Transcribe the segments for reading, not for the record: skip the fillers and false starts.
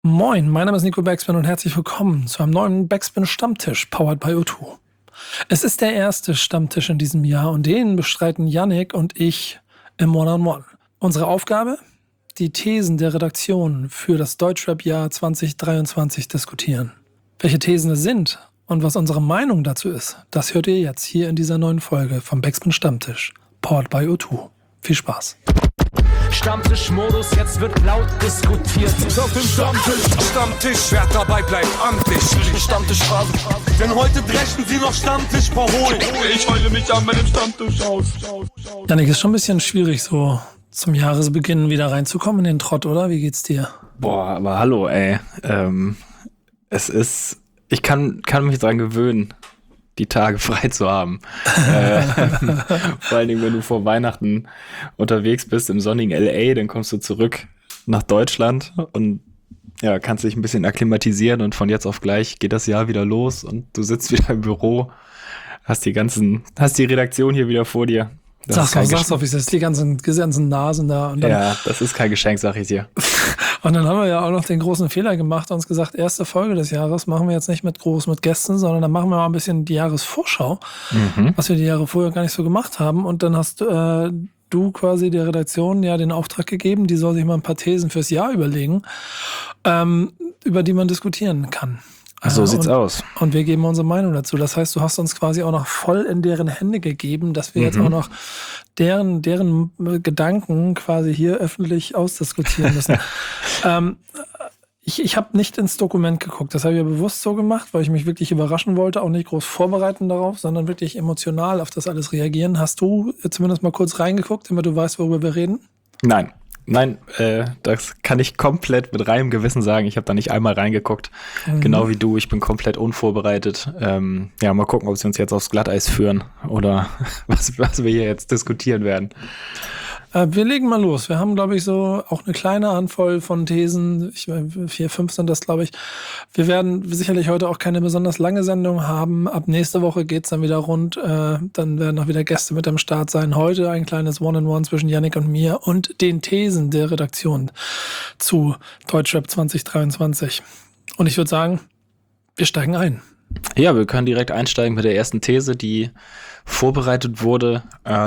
Moin, mein Name ist Nico Backspin und herzlich willkommen zu einem neuen Backspin-Stammtisch, powered by O2. Es ist der erste Stammtisch in diesem Jahr und den bestreiten Yannick und ich im One-on-One. Unsere Aufgabe? Die Thesen der Redaktion für das Deutschrap-Jahr 2023 diskutieren. Welche Thesen es sind und was unsere Meinung dazu ist, das hört ihr jetzt hier in dieser neuen Folge vom Backspin-Stammtisch, powered by O2. Viel Spaß! Stammtischmodus, jetzt wird laut diskutiert. Auf dem Stammtisch, wer dabei bleibt, amtlich. Stammtischphase, denn heute dreschen sie noch Stammtisch verholen. Ich heule mich an meinem Stammtisch aus. Yannick, ist schon ein bisschen schwierig, so zum Jahresbeginn wieder reinzukommen in den Trott, oder? Wie geht's dir? Boah, aber hallo, ey. Ich kann mich dran gewöhnen, die Tage frei zu haben. Vor allen Dingen, wenn du vor Weihnachten unterwegs bist im sonnigen LA, dann kommst du zurück nach Deutschland und ja, kannst dich ein bisschen akklimatisieren und von jetzt auf gleich geht das Jahr wieder los und du sitzt wieder im Büro, hast die Redaktion hier wieder vor dir. Sag's doch, wie ist das? Die ganzen Nasen da. Und dann, ja, das ist kein Geschenk, sag ich dir. Und dann haben wir ja auch noch den großen Fehler gemacht und uns gesagt, erste Folge des Jahres machen wir jetzt nicht mit Gästen, sondern dann machen wir mal ein bisschen die Jahresvorschau, was wir die Jahre vorher gar nicht so gemacht haben. Und dann hast du quasi der Redaktion ja den Auftrag gegeben, die soll sich mal ein paar Thesen fürs Jahr überlegen, über die man diskutieren kann. So sieht's aus. Und wir geben unsere Meinung dazu. Das heißt, du hast uns quasi auch noch voll in deren Hände gegeben, dass wir jetzt auch noch deren Gedanken quasi hier öffentlich ausdiskutieren müssen. Ich habe nicht ins Dokument geguckt. Das habe ich ja bewusst so gemacht, weil ich mich wirklich überraschen wollte, auch nicht groß vorbereiten darauf, sondern wirklich emotional auf das alles reagieren. Hast du zumindest mal kurz reingeguckt, damit du weißt, worüber wir reden? Nein, das kann ich komplett mit reinem Gewissen sagen. Ich habe da nicht einmal reingeguckt. Genau wie du, ich bin komplett unvorbereitet. Ja, mal gucken, ob sie uns jetzt aufs Glatteis führen oder was wir hier jetzt diskutieren werden. Wir legen mal los. Wir haben, glaube ich, so auch eine kleine Handvoll von Thesen. 4, 5 sind das, glaube ich. Wir werden sicherlich heute auch keine besonders lange Sendung haben. Ab nächste Woche geht's dann wieder rund. Dann werden auch wieder Gäste mit am Start sein. Heute ein kleines One-on-One zwischen Yannick und mir und den Thesen der Redaktion zu Deutschrap 2023. Und ich würde sagen, wir steigen ein. Ja, wir können direkt einsteigen mit der ersten These, die vorbereitet wurde.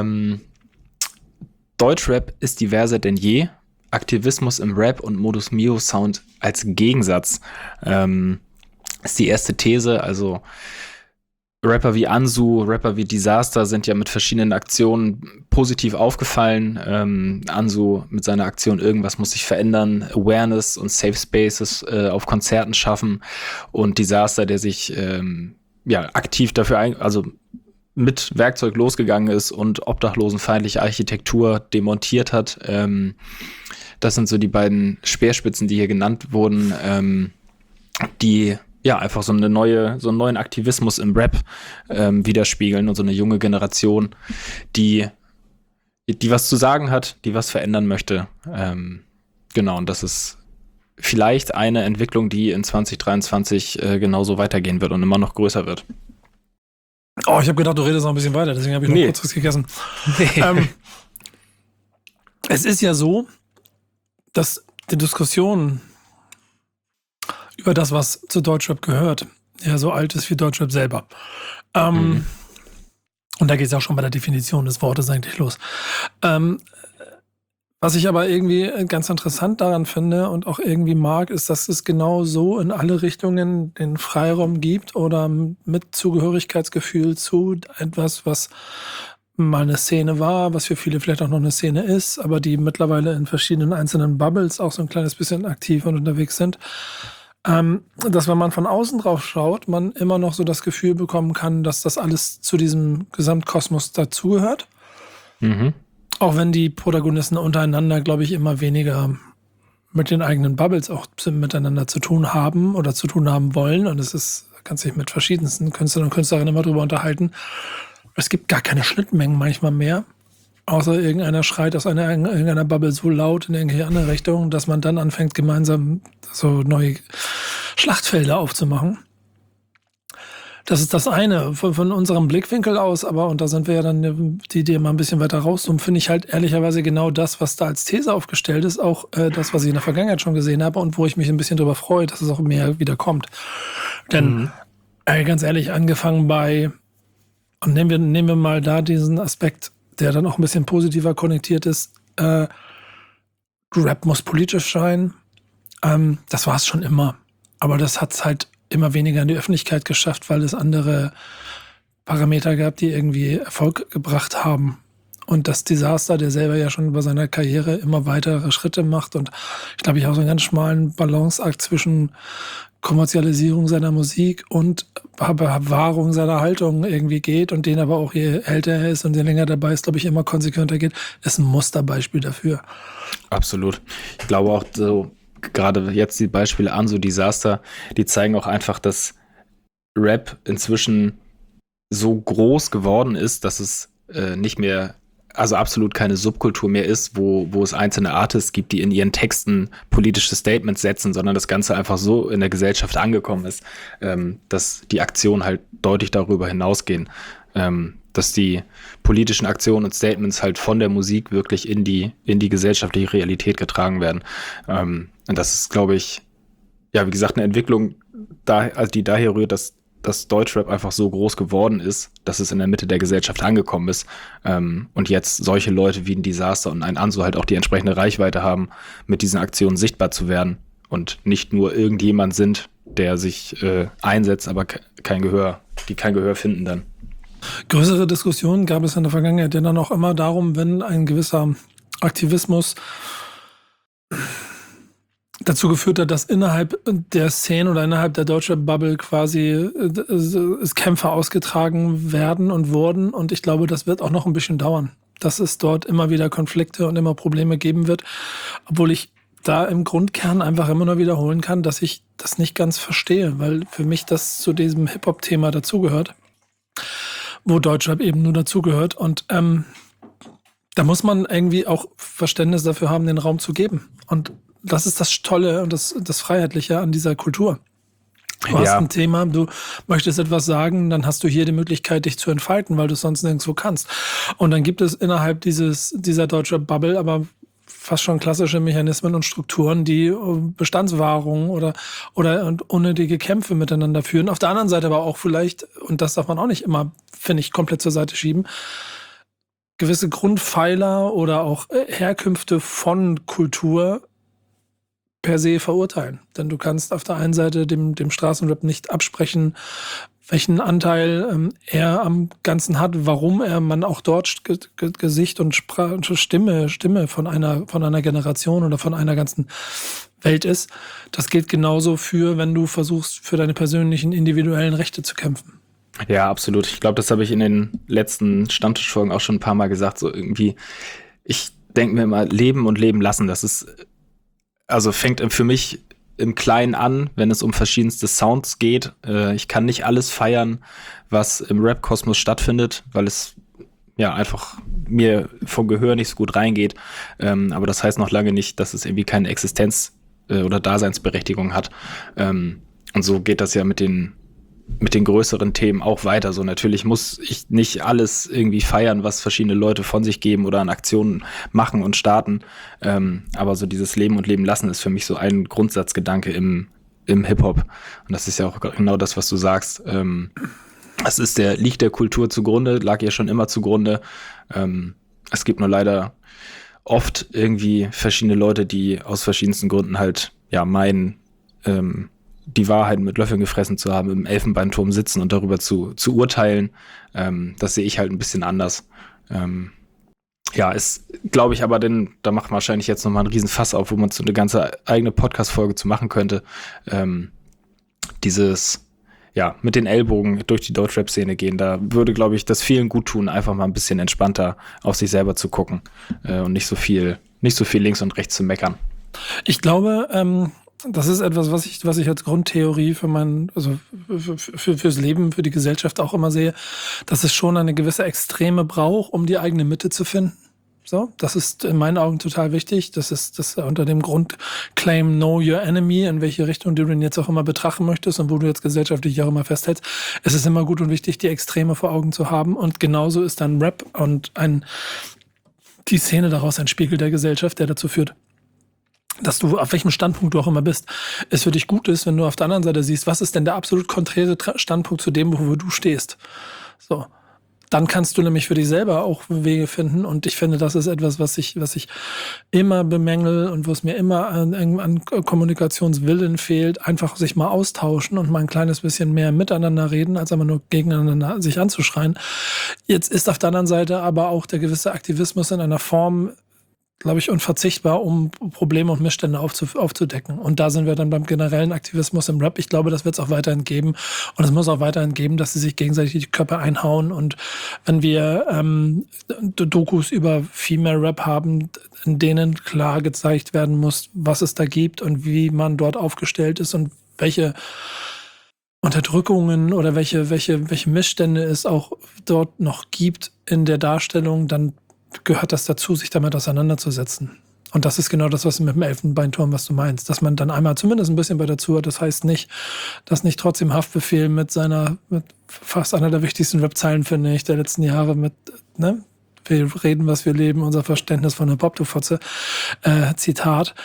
Deutschrap ist diverser denn je. Aktivismus im Rap und Modus Mio Sound als Gegensatz ist die erste These. Also Rapper wie Ansu, Rapper wie Disaster sind ja mit verschiedenen Aktionen positiv aufgefallen. Ansu mit seiner Aktion Irgendwas muss sich verändern, Awareness und Safe Spaces auf Konzerten schaffen und Disaster, der sich aktiv dafür mit Werkzeug losgegangen ist und obdachlosenfeindliche Architektur demontiert hat. Das sind so die beiden Speerspitzen, die hier genannt wurden, die ja einfach so einen neuen Aktivismus im Rap widerspiegeln und so eine junge Generation, die was zu sagen hat, die was verändern möchte. Genau, und das ist vielleicht eine Entwicklung, die in 2023 genauso weitergehen wird und immer noch größer wird. Oh, ich habe gedacht, du redest noch ein bisschen weiter, deswegen habe ich noch kurz was gegessen. Es ist ja so, dass die Diskussion über das, was zu Deutschrap gehört, ja so alt ist wie Deutschrap selber. Und da geht es auch schon bei der Definition des Wortes eigentlich los. Was ich aber irgendwie ganz interessant daran finde und auch irgendwie mag, ist, dass es genau so in alle Richtungen den Freiraum gibt oder mit Zugehörigkeitsgefühl zu etwas, was mal eine Szene war, was für viele vielleicht auch noch eine Szene ist, aber die mittlerweile in verschiedenen einzelnen Bubbles auch so ein kleines bisschen aktiv und unterwegs sind. Dass wenn man von außen drauf schaut, man immer noch so das Gefühl bekommen kann, dass das alles zu diesem Gesamtkosmos dazugehört. Auch wenn die Protagonisten untereinander, glaube ich, immer weniger mit den eigenen Bubbles auch miteinander zu tun haben oder zu tun haben wollen. Und kann sich mit verschiedensten Künstlern und Künstlerinnen immer drüber unterhalten. Es gibt gar keine Schnittmengen manchmal mehr. Außer irgendeiner schreit aus irgendeiner Bubble so laut in irgendwelche andere Richtung, dass man dann anfängt, gemeinsam so neue Schlachtfelder aufzumachen. Das ist das eine, von unserem Blickwinkel aus, aber, und da sind wir ja dann die mal ein bisschen weiter rauszoomen, finde ich halt ehrlicherweise genau das, was da als These aufgestellt ist, auch das, was ich in der Vergangenheit schon gesehen habe und wo ich mich ein bisschen drüber freue, dass es auch mehr wieder kommt. Denn, ganz ehrlich, angefangen bei, und nehmen wir mal da diesen Aspekt, der dann auch ein bisschen positiver konnektiert ist, Rap muss politisch sein. Das war es schon immer. Aber das hat es halt immer weniger in die Öffentlichkeit geschafft, weil es andere Parameter gab, die irgendwie Erfolg gebracht haben. Und das Disaster, der selber ja schon über seiner Karriere immer weitere Schritte macht und ich glaube, ich auch so einen ganz schmalen Balanceakt zwischen Kommerzialisierung seiner Musik und Bewahrung seiner Haltung irgendwie geht und den aber auch, je älter er ist und je länger dabei ist, glaube ich, immer konsequenter geht, ist ein Musterbeispiel dafür. Absolut. Ich glaube auch so, gerade jetzt die Beispiele an, so Disaster, die zeigen auch einfach, dass Rap inzwischen so groß geworden ist, dass es nicht mehr, also absolut keine Subkultur mehr ist, wo es einzelne Artists gibt, die in ihren Texten politische Statements setzen, sondern das Ganze einfach so in der Gesellschaft angekommen ist, dass die Aktionen halt deutlich darüber hinausgehen, dass die politischen Aktionen und Statements halt von der Musik wirklich in die gesellschaftliche Realität getragen werden. Und das ist, glaube ich, ja, wie gesagt, eine Entwicklung, die daher rührt, dass Deutschrap einfach so groß geworden ist, dass es in der Mitte der Gesellschaft angekommen ist. Und jetzt solche Leute wie ein Disaster und ein Anso halt auch die entsprechende Reichweite haben, mit diesen Aktionen sichtbar zu werden und nicht nur irgendjemand sind, der sich einsetzt, aber kein Gehör finden dann. Größere Diskussionen gab es in der Vergangenheit ja dann auch immer darum, wenn ein gewisser Aktivismus dazu geführt hat, dass innerhalb der Szene oder innerhalb der Deutschrap-Bubble quasi Kämpfe ausgetragen werden und wurden. Und ich glaube, das wird auch noch ein bisschen dauern, dass es dort immer wieder Konflikte und immer Probleme geben wird. Obwohl ich da im Grundkern einfach immer nur wiederholen kann, dass ich das nicht ganz verstehe, weil für mich das zu diesem Hip-Hop-Thema dazugehört, wo Deutschrap eben nur dazugehört. Und da muss man irgendwie auch Verständnis dafür haben, den Raum zu geben. Und das ist das Tolle und das Freiheitliche an dieser Kultur. Du hast ein Thema, du möchtest etwas sagen, dann hast du hier die Möglichkeit, dich zu entfalten, weil du es sonst nirgendwo kannst. Und dann gibt es innerhalb dieser Deutschrap-Bubble aber fast schon klassische Mechanismen und Strukturen, die Bestandswahrung oder unnötige Kämpfe miteinander führen. Auf der anderen Seite aber auch vielleicht, und das darf man auch nicht immer, finde ich, komplett zur Seite schieben, gewisse Grundpfeiler oder auch Herkünfte von Kultur per se verurteilen. Denn du kannst auf der einen Seite dem Straßenrap nicht absprechen, welchen Anteil er am Ganzen hat, warum man auch dort Gesicht und Stimme von einer Generation oder von einer ganzen Welt ist. Das gilt genauso wenn du versuchst, für deine persönlichen individuellen Rechte zu kämpfen. Ja, absolut. Ich glaube, das habe ich in den letzten Stammtischfolgen auch schon ein paar Mal gesagt. So irgendwie, ich denke mir immer, leben und leben lassen. Das ist, also fängt für mich im Kleinen an, wenn es um verschiedenste Sounds geht. Ich kann nicht alles feiern, was im Rap-Kosmos stattfindet, weil es ja einfach mir vom Gehör nicht so gut reingeht. Aber das heißt noch lange nicht, dass es irgendwie keine Existenz oder Daseinsberechtigung hat. Und so geht das ja mit den größeren Themen auch weiter. So natürlich muss ich nicht alles irgendwie feiern, was verschiedene Leute von sich geben oder an Aktionen machen und starten. Aber so dieses Leben und Leben lassen ist für mich so ein Grundsatzgedanke im Hip-Hop. Und das ist ja auch genau das, was du sagst. Es liegt der Kultur zugrunde, lag ja schon immer zugrunde. Es gibt nur leider oft irgendwie verschiedene Leute, die aus verschiedensten Gründen halt ja meinen, die Wahrheit mit Löffeln gefressen zu haben, im Elfenbeinturm sitzen und darüber zu urteilen. Das sehe ich halt ein bisschen anders. Ist, glaube ich, aber da macht man wahrscheinlich jetzt nochmal einen riesen Fass auf, wo man so eine ganze eigene Podcast-Folge zu machen könnte. Mit den Ellbogen durch die Deutschrap-Szene gehen, da würde, glaube ich, das vielen gut tun, einfach mal ein bisschen entspannter auf sich selber zu gucken und nicht so viel links und rechts zu meckern. Ich glaube, das ist etwas, was ich als Grundtheorie fürs Leben, für die Gesellschaft auch immer sehe, dass es schon eine gewisse Extreme braucht, um die eigene Mitte zu finden. So, das ist in meinen Augen total wichtig. Das ist das unter dem Grundclaim Know Your Enemy, in welche Richtung du den jetzt auch immer betrachten möchtest und wo du jetzt gesellschaftlich auch immer festhältst. Es ist immer gut und wichtig, die Extreme vor Augen zu haben. Und genauso ist dann Rap und die Szene daraus ein Spiegel der Gesellschaft, der dazu führt, dass du, auf welchem Standpunkt du auch immer bist, es für dich gut ist, wenn du auf der anderen Seite siehst, was ist denn der absolut konträre Standpunkt zu dem, wo du stehst. So. Dann kannst du nämlich für dich selber auch Wege finden. Und ich finde, das ist etwas, was ich immer bemängel und wo es mir immer an Kommunikationswillen fehlt. Einfach sich mal austauschen und mal ein kleines bisschen mehr miteinander reden, als immer nur gegeneinander sich anzuschreien. Jetzt ist auf der anderen Seite aber auch der gewisse Aktivismus in einer Form, glaube ich, unverzichtbar, um Probleme und Missstände aufzudecken. Und da sind wir dann beim generellen Aktivismus im Rap. Ich glaube, das wird es auch weiterhin geben. Und es muss auch weiterhin geben, dass sie sich gegenseitig die Köpfe einhauen. Und wenn wir Dokus über Female Rap haben, in denen klar gezeigt werden muss, was es da gibt und wie man dort aufgestellt ist und welche Unterdrückungen oder welche Missstände es auch dort noch gibt in der Darstellung, dann gehört das dazu, sich damit auseinanderzusetzen. Und das ist genau das, was mit dem Elfenbeinturm, was du meinst. Dass man dann einmal zumindest ein bisschen bei dazu hat. Das heißt nicht, dass nicht trotzdem Haftbefehl mit fast einer der wichtigsten Rap-Zeilen, finde ich, der letzten Jahre mit, ne? Wir reden, was wir leben, unser Verständnis von Hip-Hop, du Fotze, Zitat,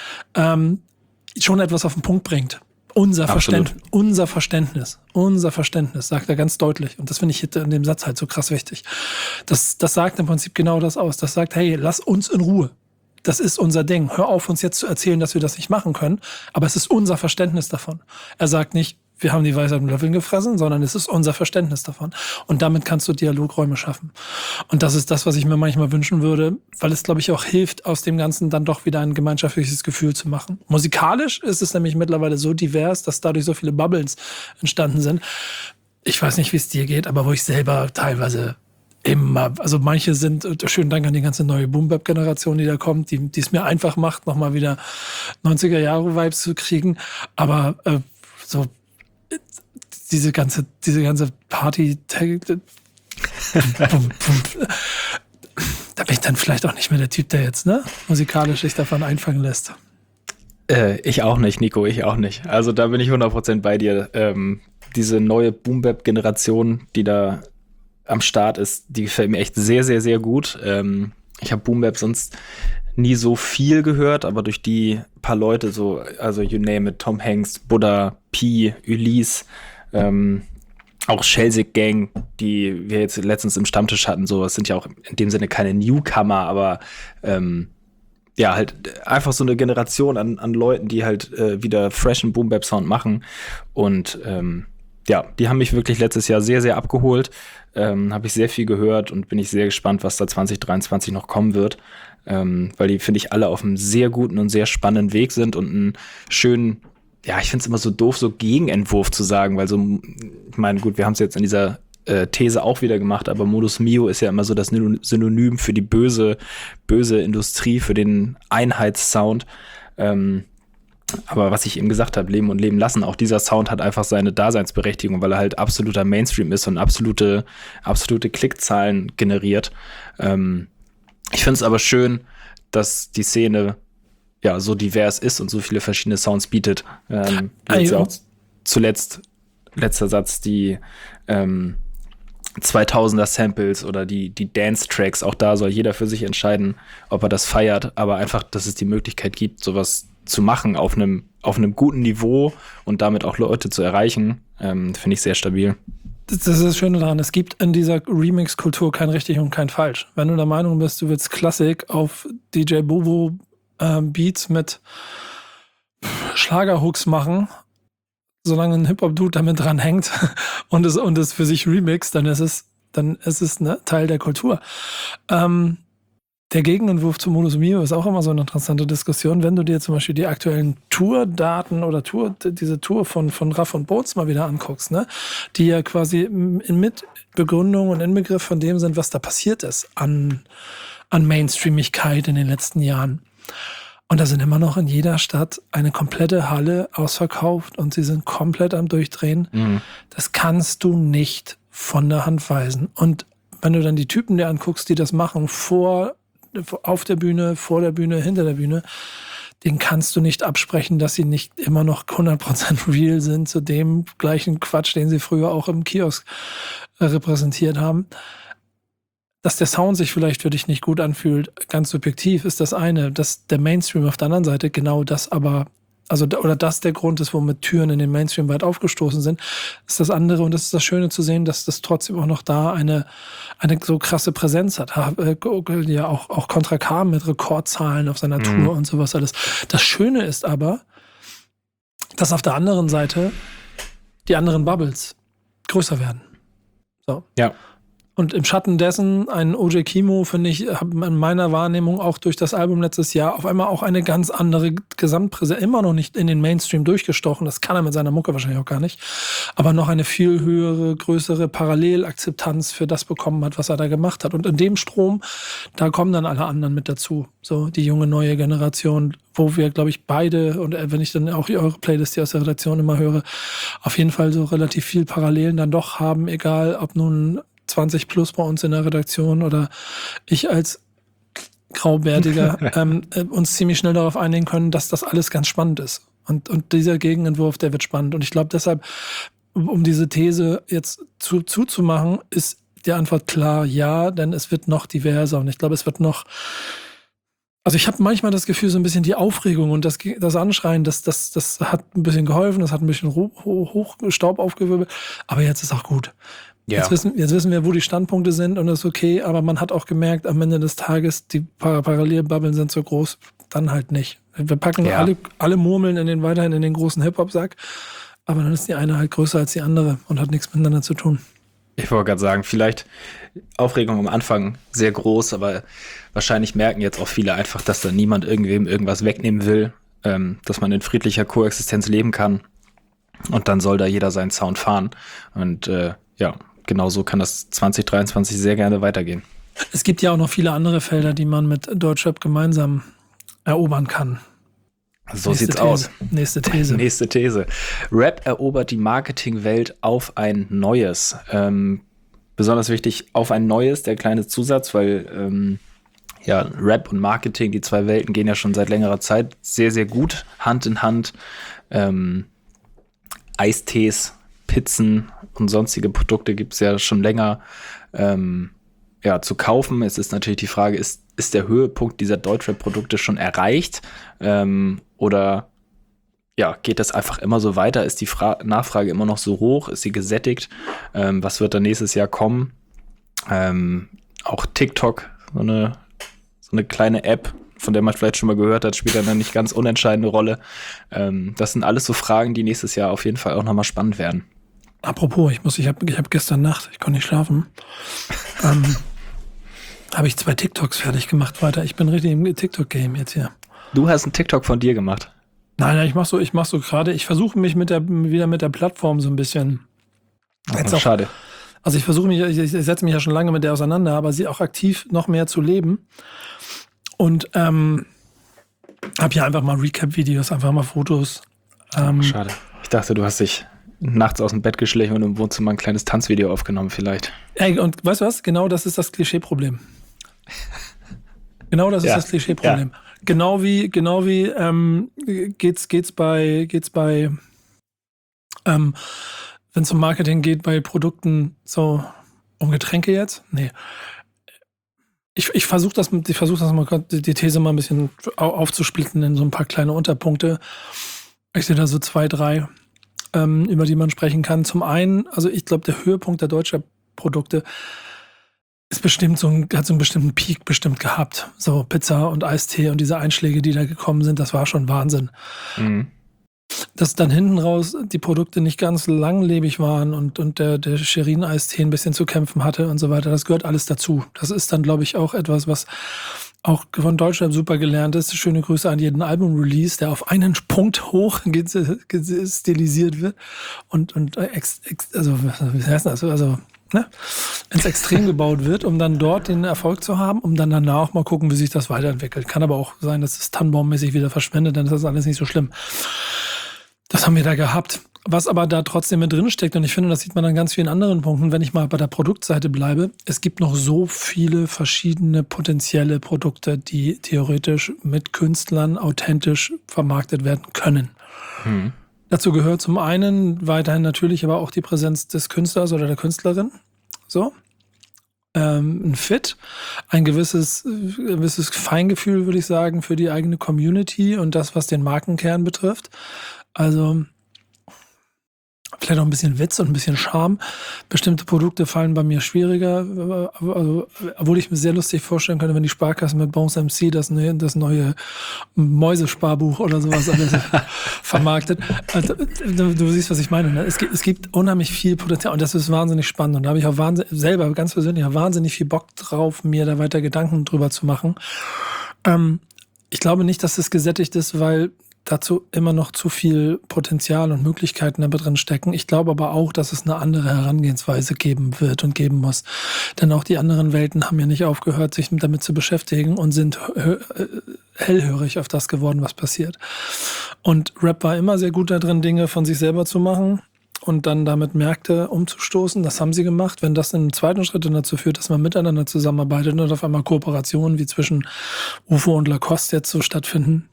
schon etwas auf den Punkt bringt. Unser Verständnis, sagt er ganz deutlich. Und das finde ich in dem Satz halt so krass wichtig. Das sagt im Prinzip genau das aus. Das sagt, hey, lass uns in Ruhe. Das ist unser Ding. Hör auf, uns jetzt zu erzählen, dass wir das nicht machen können. Aber es ist unser Verständnis davon. Er sagt nicht, wir haben die Weisheit mit Löffeln gefressen, sondern es ist unser Verständnis davon. Und damit kannst du Dialogräume schaffen. Und das ist das, was ich mir manchmal wünschen würde, weil es, glaube ich, auch hilft, aus dem Ganzen dann doch wieder ein gemeinschaftliches Gefühl zu machen. Musikalisch ist es nämlich mittlerweile so divers, dass dadurch so viele Bubbles entstanden sind. Ich weiß nicht, wie es dir geht, aber wo ich selber teilweise immer, also manche sind, schönen Dank an die ganze neue Boom-Bap-Generation, die da kommt, die es mir einfach macht, nochmal wieder 90er-Jahre-Vibes zu kriegen. Aber so diese ganze Party, da bin ich dann vielleicht auch nicht mehr der Typ, der jetzt, ne, musikalisch sich davon einfangen lässt. Ich auch nicht, Nico, ich auch nicht. Also da bin ich 100% bei dir. Diese neue Boom-Bap-Generation, die da am Start ist, die gefällt mir echt sehr, sehr, sehr gut. Ich habe Boom-Bap sonst nie so viel gehört, aber durch die paar Leute, so, also you name it, Tom Hanks, Buddha, P, Ulysse, auch Schelsig Gang, die wir jetzt letztens im Stammtisch hatten, so, es sind ja auch in dem Sinne keine Newcomer, aber ja, halt einfach so eine Generation an Leuten, die halt wieder freshen Boom-Bap-Sound machen. Und ja, die haben mich wirklich letztes Jahr sehr, sehr abgeholt. Habe ich sehr viel gehört und bin ich sehr gespannt, was da 2023 noch kommen wird. Weil die, finde ich, alle auf einem sehr guten und sehr spannenden Weg sind und einen schönen, ja, ich finde es immer so doof, so Gegenentwurf zu sagen, weil so, ich meine, gut, wir haben es jetzt in dieser These auch wieder gemacht, aber Modus Mio ist ja immer so das Synonym für die böse Industrie, für den Einheitssound. Aber was ich eben gesagt habe, Leben und Leben lassen, auch dieser Sound hat einfach seine Daseinsberechtigung, weil er halt absoluter Mainstream ist und absolute Klickzahlen generiert. Ich finde es aber schön, dass die Szene ja so divers ist und so viele verschiedene Sounds bietet. Jetzt auch zuletzt, letzter Satz, die 2000er Samples oder die Dance-Tracks, auch da soll jeder für sich entscheiden, ob er das feiert, aber einfach, dass es die Möglichkeit gibt, sowas zu machen auf einem guten Niveau und damit auch Leute zu erreichen, finde ich sehr stabil. Das ist das Schöne daran, es gibt in dieser Remix-Kultur kein richtig und kein falsch. Wenn du der Meinung bist, du willst Klassik auf DJ Bobo Beats mit Schlagerhooks machen, solange ein Hip-Hop-Dude damit dran hängt und es für sich remixt, dann ist es ne, Teil der Kultur. Der Gegenentwurf zu Modus Mio ist auch immer so eine interessante Diskussion. Wenn du dir zum Beispiel die aktuellen Tourdaten oder diese Tour von Raff und Boots mal wieder anguckst, ne, die ja quasi mit Begründung und Inbegriff von dem sind, was da passiert ist an Mainstreamigkeit in den letzten Jahren. Und da sind immer noch in jeder Stadt eine komplette Halle ausverkauft und sie sind komplett am Durchdrehen. Mhm. Das kannst du nicht von der Hand weisen. Und wenn du dann die Typen dir anguckst, die das machen vor auf der Bühne, vor der Bühne, hinter der Bühne, den kannst du nicht absprechen, dass sie nicht immer noch 100% real sind zu dem gleichen Quatsch, den sie früher auch im Kiosk repräsentiert haben. Dass der Sound sich vielleicht für dich nicht gut anfühlt, ganz subjektiv, ist das eine. Dass der Mainstream auf der anderen Seite genau das aber, oder das der Grund ist, womit Türen in den Mainstream weit aufgestoßen sind, ist das andere. Und das ist das Schöne zu sehen, dass das trotzdem auch noch da eine so krasse Präsenz hat. Ja, auch Contra K mit Rekordzahlen auf seiner Tour und sowas alles. Das Schöne ist aber, dass auf der anderen Seite die anderen Bubbles größer werden. So. Ja. Und im Schatten dessen, ein O.J. Kimo, finde ich, hat in meiner Wahrnehmung auch durch das Album letztes Jahr auf einmal auch eine ganz andere Gesamtpräsenz, immer noch nicht in den Mainstream durchgestochen, das kann er mit seiner Mucke wahrscheinlich auch gar nicht, aber noch eine viel höhere, größere Parallelakzeptanz für das bekommen hat, was er da gemacht hat. Und in dem Strom, da kommen dann alle anderen mit dazu, so die junge, neue Generation, wo wir, glaube ich, beide, und wenn ich dann auch eure Playlist hier aus der Redaktion immer höre, auf jeden Fall so relativ viel Parallelen dann doch haben, egal ob nun 20 plus bei uns in der Redaktion oder ich als Graubärtiger uns ziemlich schnell darauf einigen können, dass das alles ganz spannend ist. Und dieser Gegenentwurf, der wird spannend. Und ich glaube deshalb, um diese These jetzt zuzumachen, ist die Antwort klar ja, denn es wird noch diverser. Und ich glaube, es wird noch, also ich habe manchmal das Gefühl, so ein bisschen die Aufregung und das Anschreien, das hat ein bisschen geholfen, das hat ein bisschen Staub aufgewirbelt, aber jetzt ist auch gut. Ja. Jetzt wissen wir, wo die Standpunkte sind und das ist okay, aber man hat auch gemerkt, am Ende des Tages, die Parallelbubbeln sind so groß, dann halt nicht. Wir packen alle Murmeln weiterhin in den großen Hip-Hop-Sack, aber dann ist die eine halt größer als die andere und hat nichts miteinander zu tun. Ich wollte gerade sagen, vielleicht Aufregung am Anfang sehr groß, aber wahrscheinlich merken jetzt auch viele einfach, dass da niemand irgendwem irgendwas wegnehmen will, dass man in friedlicher Koexistenz leben kann und dann soll da jeder seinen Sound fahren und genau so kann das 2023 sehr gerne weitergehen. Es gibt ja auch noch viele andere Felder, die man mit Deutschrap gemeinsam erobern kann. So sieht's aus. Nächste These. Rap erobert die Marketingwelt auf ein neues. Besonders wichtig, auf ein neues, der kleine Zusatz, weil Rap und Marketing, die zwei Welten gehen ja schon seit längerer Zeit sehr, sehr gut Hand in Hand. Eistees, Pizzen und sonstige Produkte gibt es ja schon länger zu kaufen. Es ist natürlich die Frage, ist der Höhepunkt dieser Deutschrap-Produkte schon erreicht? Oder geht das einfach immer so weiter? Ist die Nachfrage immer noch so hoch? Ist sie gesättigt? Was wird da nächstes Jahr kommen? Auch TikTok, so eine kleine App, von der man vielleicht schon mal gehört hat, spielt eine nicht ganz unentscheidende Rolle. Das sind alles so Fragen, die nächstes Jahr auf jeden Fall auch nochmal spannend werden. Apropos, ich hab gestern Nacht, ich konnte nicht schlafen, habe ich 2 TikToks fertig gemacht weiter. Ich bin richtig im TikTok-Game jetzt hier. Du hast einen TikTok von dir gemacht? Nein, ich mach so gerade, ich versuche mich wieder mit der Plattform so ein bisschen. Schade. Also ich setze mich ja schon lange mit der auseinander, aber sie auch aktiv noch mehr zu leben. Und habe hier einfach mal Recap-Videos, einfach mal Fotos. Schade. Ich dachte, du hast dich nachts aus dem Bett geschlichen und im Wohnzimmer ein kleines Tanzvideo aufgenommen vielleicht. Ey, und weißt du was? Genau das ist das Klischee-Problem. Genau das ist das Klischee-Problem. Ja. Genau wie geht's bei wenn es um Marketing geht, bei Produkten so um Getränke jetzt? Nee. Ich versuche das mal, die These mal ein bisschen aufzusplitten in so ein paar kleine Unterpunkte. Ich sehe da so 2, 3, über die man sprechen kann. Zum einen, also ich glaube, der Höhepunkt der Deutschrap-Produkte ist bestimmt hat so einen bestimmten Peak bestimmt gehabt. So Pizza und Eistee und diese Einschläge, die da gekommen sind, das war schon Wahnsinn. Mhm. Dass dann hinten raus die Produkte nicht ganz langlebig waren und der Shirin-Eistee ein bisschen zu kämpfen hatte und so weiter, das gehört alles dazu. Das ist dann, glaube ich, auch etwas, was auch von Deutschrap super gelernt ist. Schöne Grüße an jeden Album-Release, der auf einen Punkt hoch stilisiert wird und wie heißt das? Ins Extrem gebaut wird, um dann dort den Erfolg zu haben, um dann danach mal gucken, wie sich das weiterentwickelt. Kann aber auch sein, dass es tannenbaummäßig wieder verschwindet, dann ist das alles nicht so schlimm. Das haben wir da gehabt. Was aber da trotzdem mit drin steckt, und ich finde, das sieht man an ganz vielen anderen Punkten, wenn ich mal bei der Produktseite bleibe, es gibt noch so viele verschiedene potenzielle Produkte, die theoretisch mit Künstlern authentisch vermarktet werden können. Dazu gehört zum einen weiterhin natürlich aber auch die Präsenz des Künstlers oder der Künstlerin. So. Ein Fit, ein gewisses Feingefühl, würde ich sagen, für die eigene Community und das, was den Markenkern betrifft. Also vielleicht auch ein bisschen Witz und ein bisschen Charme. Bestimmte Produkte fallen bei mir schwieriger, also, obwohl ich mir sehr lustig vorstellen könnte, wenn die Sparkasse mit Bones MC das neue Mäusesparbuch oder sowas alles vermarktet. Also, du siehst, was ich meine. Ne? Es gibt unheimlich viel Potenzial und das ist wahnsinnig spannend. Und da habe ich auch selber ganz persönlich wahnsinnig viel Bock drauf, mir da weiter Gedanken drüber zu machen. Ich glaube nicht, dass es gesättigt ist, weil dazu immer noch zu viel Potenzial und Möglichkeiten da drin stecken. Ich glaube aber auch, dass es eine andere Herangehensweise geben wird und geben muss. Denn auch die anderen Welten haben ja nicht aufgehört, sich damit zu beschäftigen und sind hellhörig auf das geworden, was passiert. Und Rap war immer sehr gut da drin, Dinge von sich selber zu machen und dann damit Märkte umzustoßen. Das haben sie gemacht. Wenn das in einem zweiten Schritt dann dazu führt, dass man miteinander zusammenarbeitet und auf einmal Kooperationen wie zwischen UFO und Lacoste jetzt so stattfinden,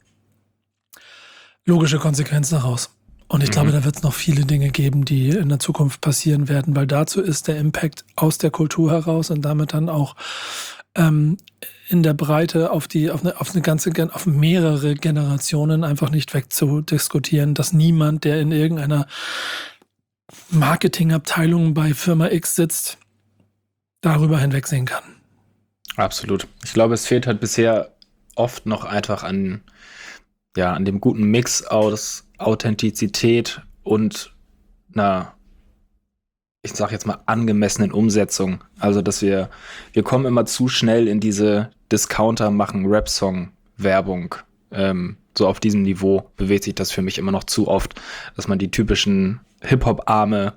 logische Konsequenz daraus. Und ich glaube, da wird es noch viele Dinge geben, die in der Zukunft passieren werden, weil dazu ist der Impact aus der Kultur heraus und damit dann auch in der Breite auf mehrere Generationen einfach nicht wegzudiskutieren, dass niemand, der in irgendeiner Marketingabteilung bei Firma X sitzt, darüber hinwegsehen kann. Absolut. Ich glaube, es fehlt halt bisher oft noch einfach an dem guten Mix aus Authentizität und einer, ich sag jetzt mal, angemessenen Umsetzung. Also, dass wir kommen immer zu schnell in diese Discounter machen Rap-Song-Werbung. So auf diesem Niveau bewegt sich das für mich immer noch zu oft, dass man die typischen Hip-Hop-Arme,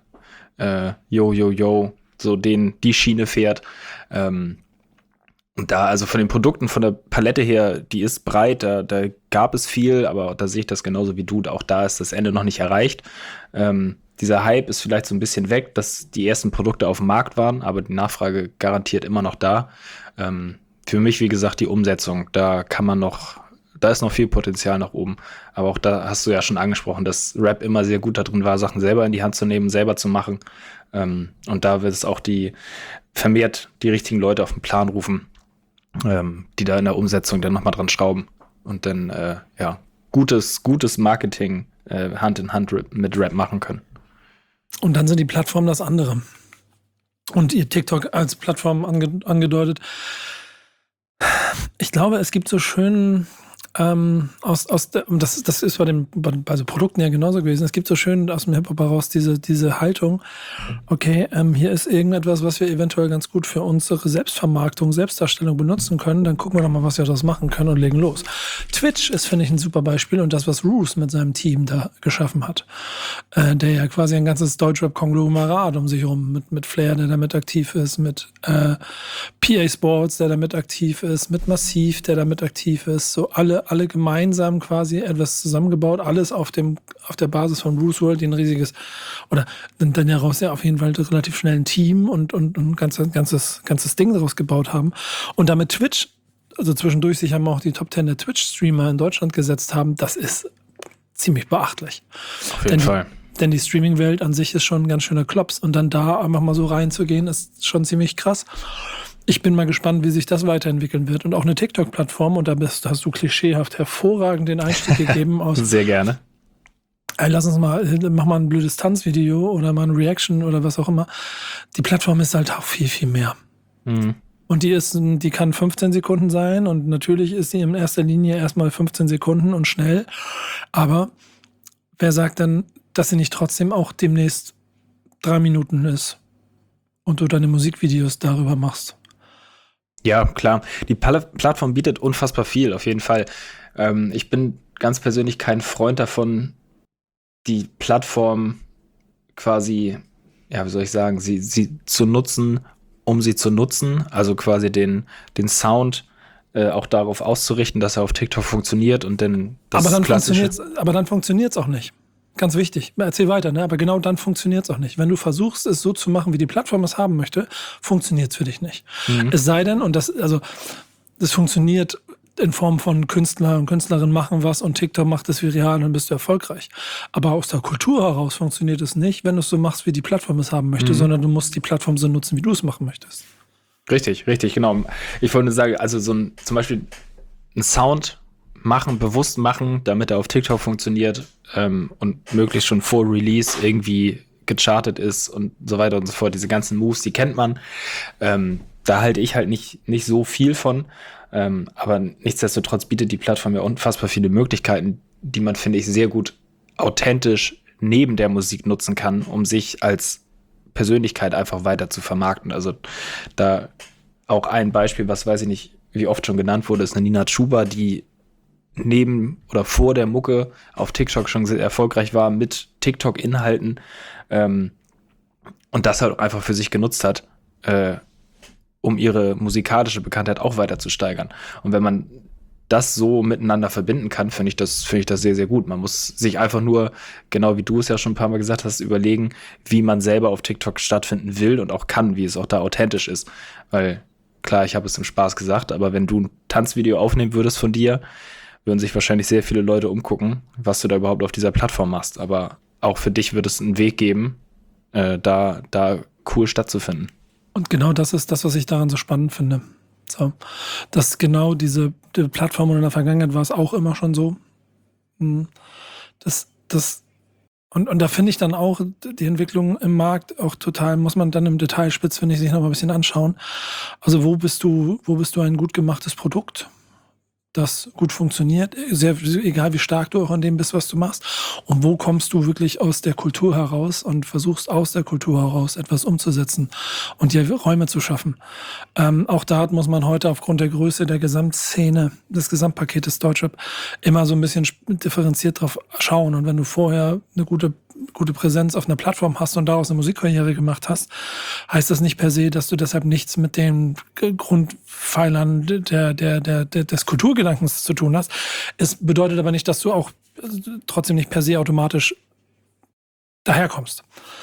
so die Schiene fährt. Und da, also von den Produkten, von der Palette her, die ist breit, da gab es viel, aber da sehe ich das genauso wie du, auch da ist das Ende noch nicht erreicht. Dieser Hype ist vielleicht so ein bisschen weg, dass die ersten Produkte auf dem Markt waren, aber die Nachfrage garantiert immer noch da. Für mich, wie gesagt, die Umsetzung, da ist noch viel Potenzial nach oben. Aber auch da hast du ja schon angesprochen, dass Rap immer sehr gut darin war, Sachen selber in die Hand zu nehmen, selber zu machen. Und da wird es auch vermehrt die richtigen Leute auf den Plan rufen, die da in der Umsetzung dann nochmal dran schrauben und dann gutes Marketing Hand in Hand mit Rap machen können. Und dann sind die Plattformen das andere. Und ihr TikTok als Plattform angedeutet. Ich glaube, es gibt so schön das ist bei so Produkten ja genauso gewesen. Es gibt so schön aus dem Hip-Hop heraus diese Haltung, okay, hier ist irgendetwas, was wir eventuell ganz gut für unsere Selbstvermarktung, Selbstdarstellung benutzen können, dann gucken wir doch mal, was wir daraus machen können und legen los. Twitch ist, finde ich, ein super Beispiel und das, was Roos mit seinem Team da geschaffen hat, der ja quasi ein ganzes Deutschrap-Konglomerat um sich herum mit Flair, der damit aktiv ist, mit PA Sports, der damit aktiv ist, mit Massiv, der damit aktiv ist, so alle gemeinsam quasi etwas zusammengebaut, alles auf der Basis von Bruce World, die ein riesiges, oder dann daraus ja auf jeden Fall relativ schnell ein Team und ein ganzes Ding daraus gebaut haben. Und damit Twitch, also zwischendurch sich haben auch die Top 10 der Twitch-Streamer in Deutschland gesetzt haben, das ist ziemlich beachtlich. Auf jeden Fall. Denn die Streaming-Welt an sich ist schon ein ganz schöner Klops und dann da einfach mal so reinzugehen, ist schon ziemlich krass. Ich bin mal gespannt, wie sich das weiterentwickeln wird. Und auch eine TikTok-Plattform, und da hast du klischeehaft hervorragend den Einstieg gegeben aus. Sehr gerne. Mach mal ein blödes Tanzvideo oder mal ein Reaction oder was auch immer. Die Plattform ist halt auch viel, viel mehr. Mhm. Und die kann 15 Sekunden sein und natürlich ist sie in erster Linie erstmal 15 Sekunden und schnell. Aber wer sagt dann, dass sie nicht trotzdem auch demnächst 3 Minuten ist und du deine Musikvideos darüber machst? Ja, klar. Die Plattform bietet unfassbar viel, auf jeden Fall. Ich bin ganz persönlich kein Freund davon, die Plattform quasi, wie soll ich sagen, sie zu nutzen, um sie zu nutzen. Also quasi den Sound auch darauf auszurichten, dass er auf TikTok funktioniert und dann das Aber dann funktioniert es auch nicht. ganz wichtig. Erzähl weiter, ne? Aber genau dann funktioniert es auch nicht. Wenn du versuchst, es so zu machen, wie die Plattform es haben möchte, funktioniert es für dich nicht. Es sei denn, und das funktioniert in Form von Künstler und Künstlerinnen machen was und TikTok macht es viral und dann bist du erfolgreich. Aber aus der Kultur heraus funktioniert es nicht, wenn du es so machst, wie die Plattform es haben möchte, sondern du musst die Plattform so nutzen, wie du es machen möchtest. Richtig, genau. Ich wollte nur sagen, also zum Beispiel einen Sound machen, bewusst machen, damit er auf TikTok funktioniert und möglichst schon vor Release irgendwie gechartet ist und so weiter und so fort. Diese ganzen Moves, die kennt man. Da halte ich halt nicht so viel von. Aber nichtsdestotrotz bietet die Plattform ja unfassbar viele Möglichkeiten, die man, finde ich, sehr gut authentisch neben der Musik nutzen kann, um sich als Persönlichkeit einfach weiter zu vermarkten. Also da auch ein Beispiel, was weiß ich nicht, wie oft schon genannt wurde, ist eine Nina Chuba, die neben oder vor der Mucke auf TikTok schon sehr erfolgreich war mit TikTok-Inhalten und das halt einfach für sich genutzt hat, um ihre musikalische Bekanntheit auch weiter zu steigern. Und wenn man das so miteinander verbinden kann, finde ich das sehr, sehr gut. Man muss sich einfach nur, genau wie du es ja schon ein paar Mal gesagt hast, überlegen, wie man selber auf TikTok stattfinden will und auch kann, wie es auch da authentisch ist. Weil, klar, ich habe es im Spaß gesagt, aber wenn du ein Tanzvideo aufnehmen würdest von dir, würden sich wahrscheinlich sehr viele Leute umgucken, was du da überhaupt auf dieser Plattform machst. Aber auch für dich wird es einen Weg geben, da cool stattzufinden. Und genau das ist das, was ich daran so spannend finde. So, dass genau die Plattform, und in der Vergangenheit war es auch immer schon so. Und da finde ich dann auch die Entwicklung im Markt auch total, muss man dann im Detail spitz, finde ich, sich noch mal ein bisschen anschauen. Also wo bist du ein gut gemachtes Produkt, das gut funktioniert, egal wie stark du auch an dem bist, was du machst. Und wo kommst du wirklich aus der Kultur heraus und versuchst aus der Kultur heraus etwas umzusetzen und dir Räume zu schaffen. Auch da muss man heute aufgrund der Größe der Gesamtszene, des Gesamtpaketes Deutschrap, immer so ein bisschen differenziert drauf schauen. Und wenn du vorher eine gute Präsenz auf einer Plattform hast und daraus eine Musikkarriere gemacht hast, heißt das nicht per se, dass du deshalb nichts mit den Grundpfeilern des Kulturgedankens zu tun hast. Es bedeutet aber nicht, dass du auch trotzdem nicht per se automatisch daherkommst.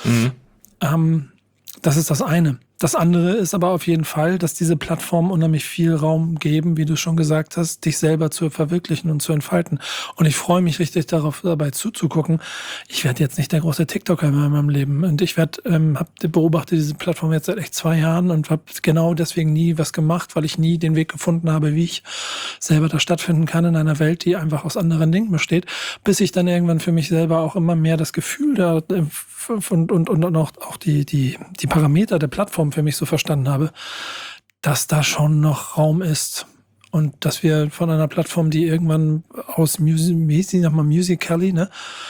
Das ist das eine. Das andere ist aber auf jeden Fall, dass diese Plattformen unheimlich viel Raum geben, wie du schon gesagt hast, dich selber zu verwirklichen und zu entfalten. Und ich freue mich richtig darauf, dabei zuzugucken. Ich werde jetzt nicht der große TikToker in meinem Leben. Und ich beobachte diese Plattform jetzt seit echt 2 Jahren und habe genau deswegen nie was gemacht, weil ich nie den Weg gefunden habe, wie ich selber da stattfinden kann in einer Welt, die einfach aus anderen Dingen besteht, bis ich dann irgendwann für mich selber auch immer mehr das Gefühl da und auch die Parameter der Plattform für mich so verstanden habe, dass da schon noch Raum ist und dass wir von einer Plattform, die irgendwann aus Musical.ly, ne,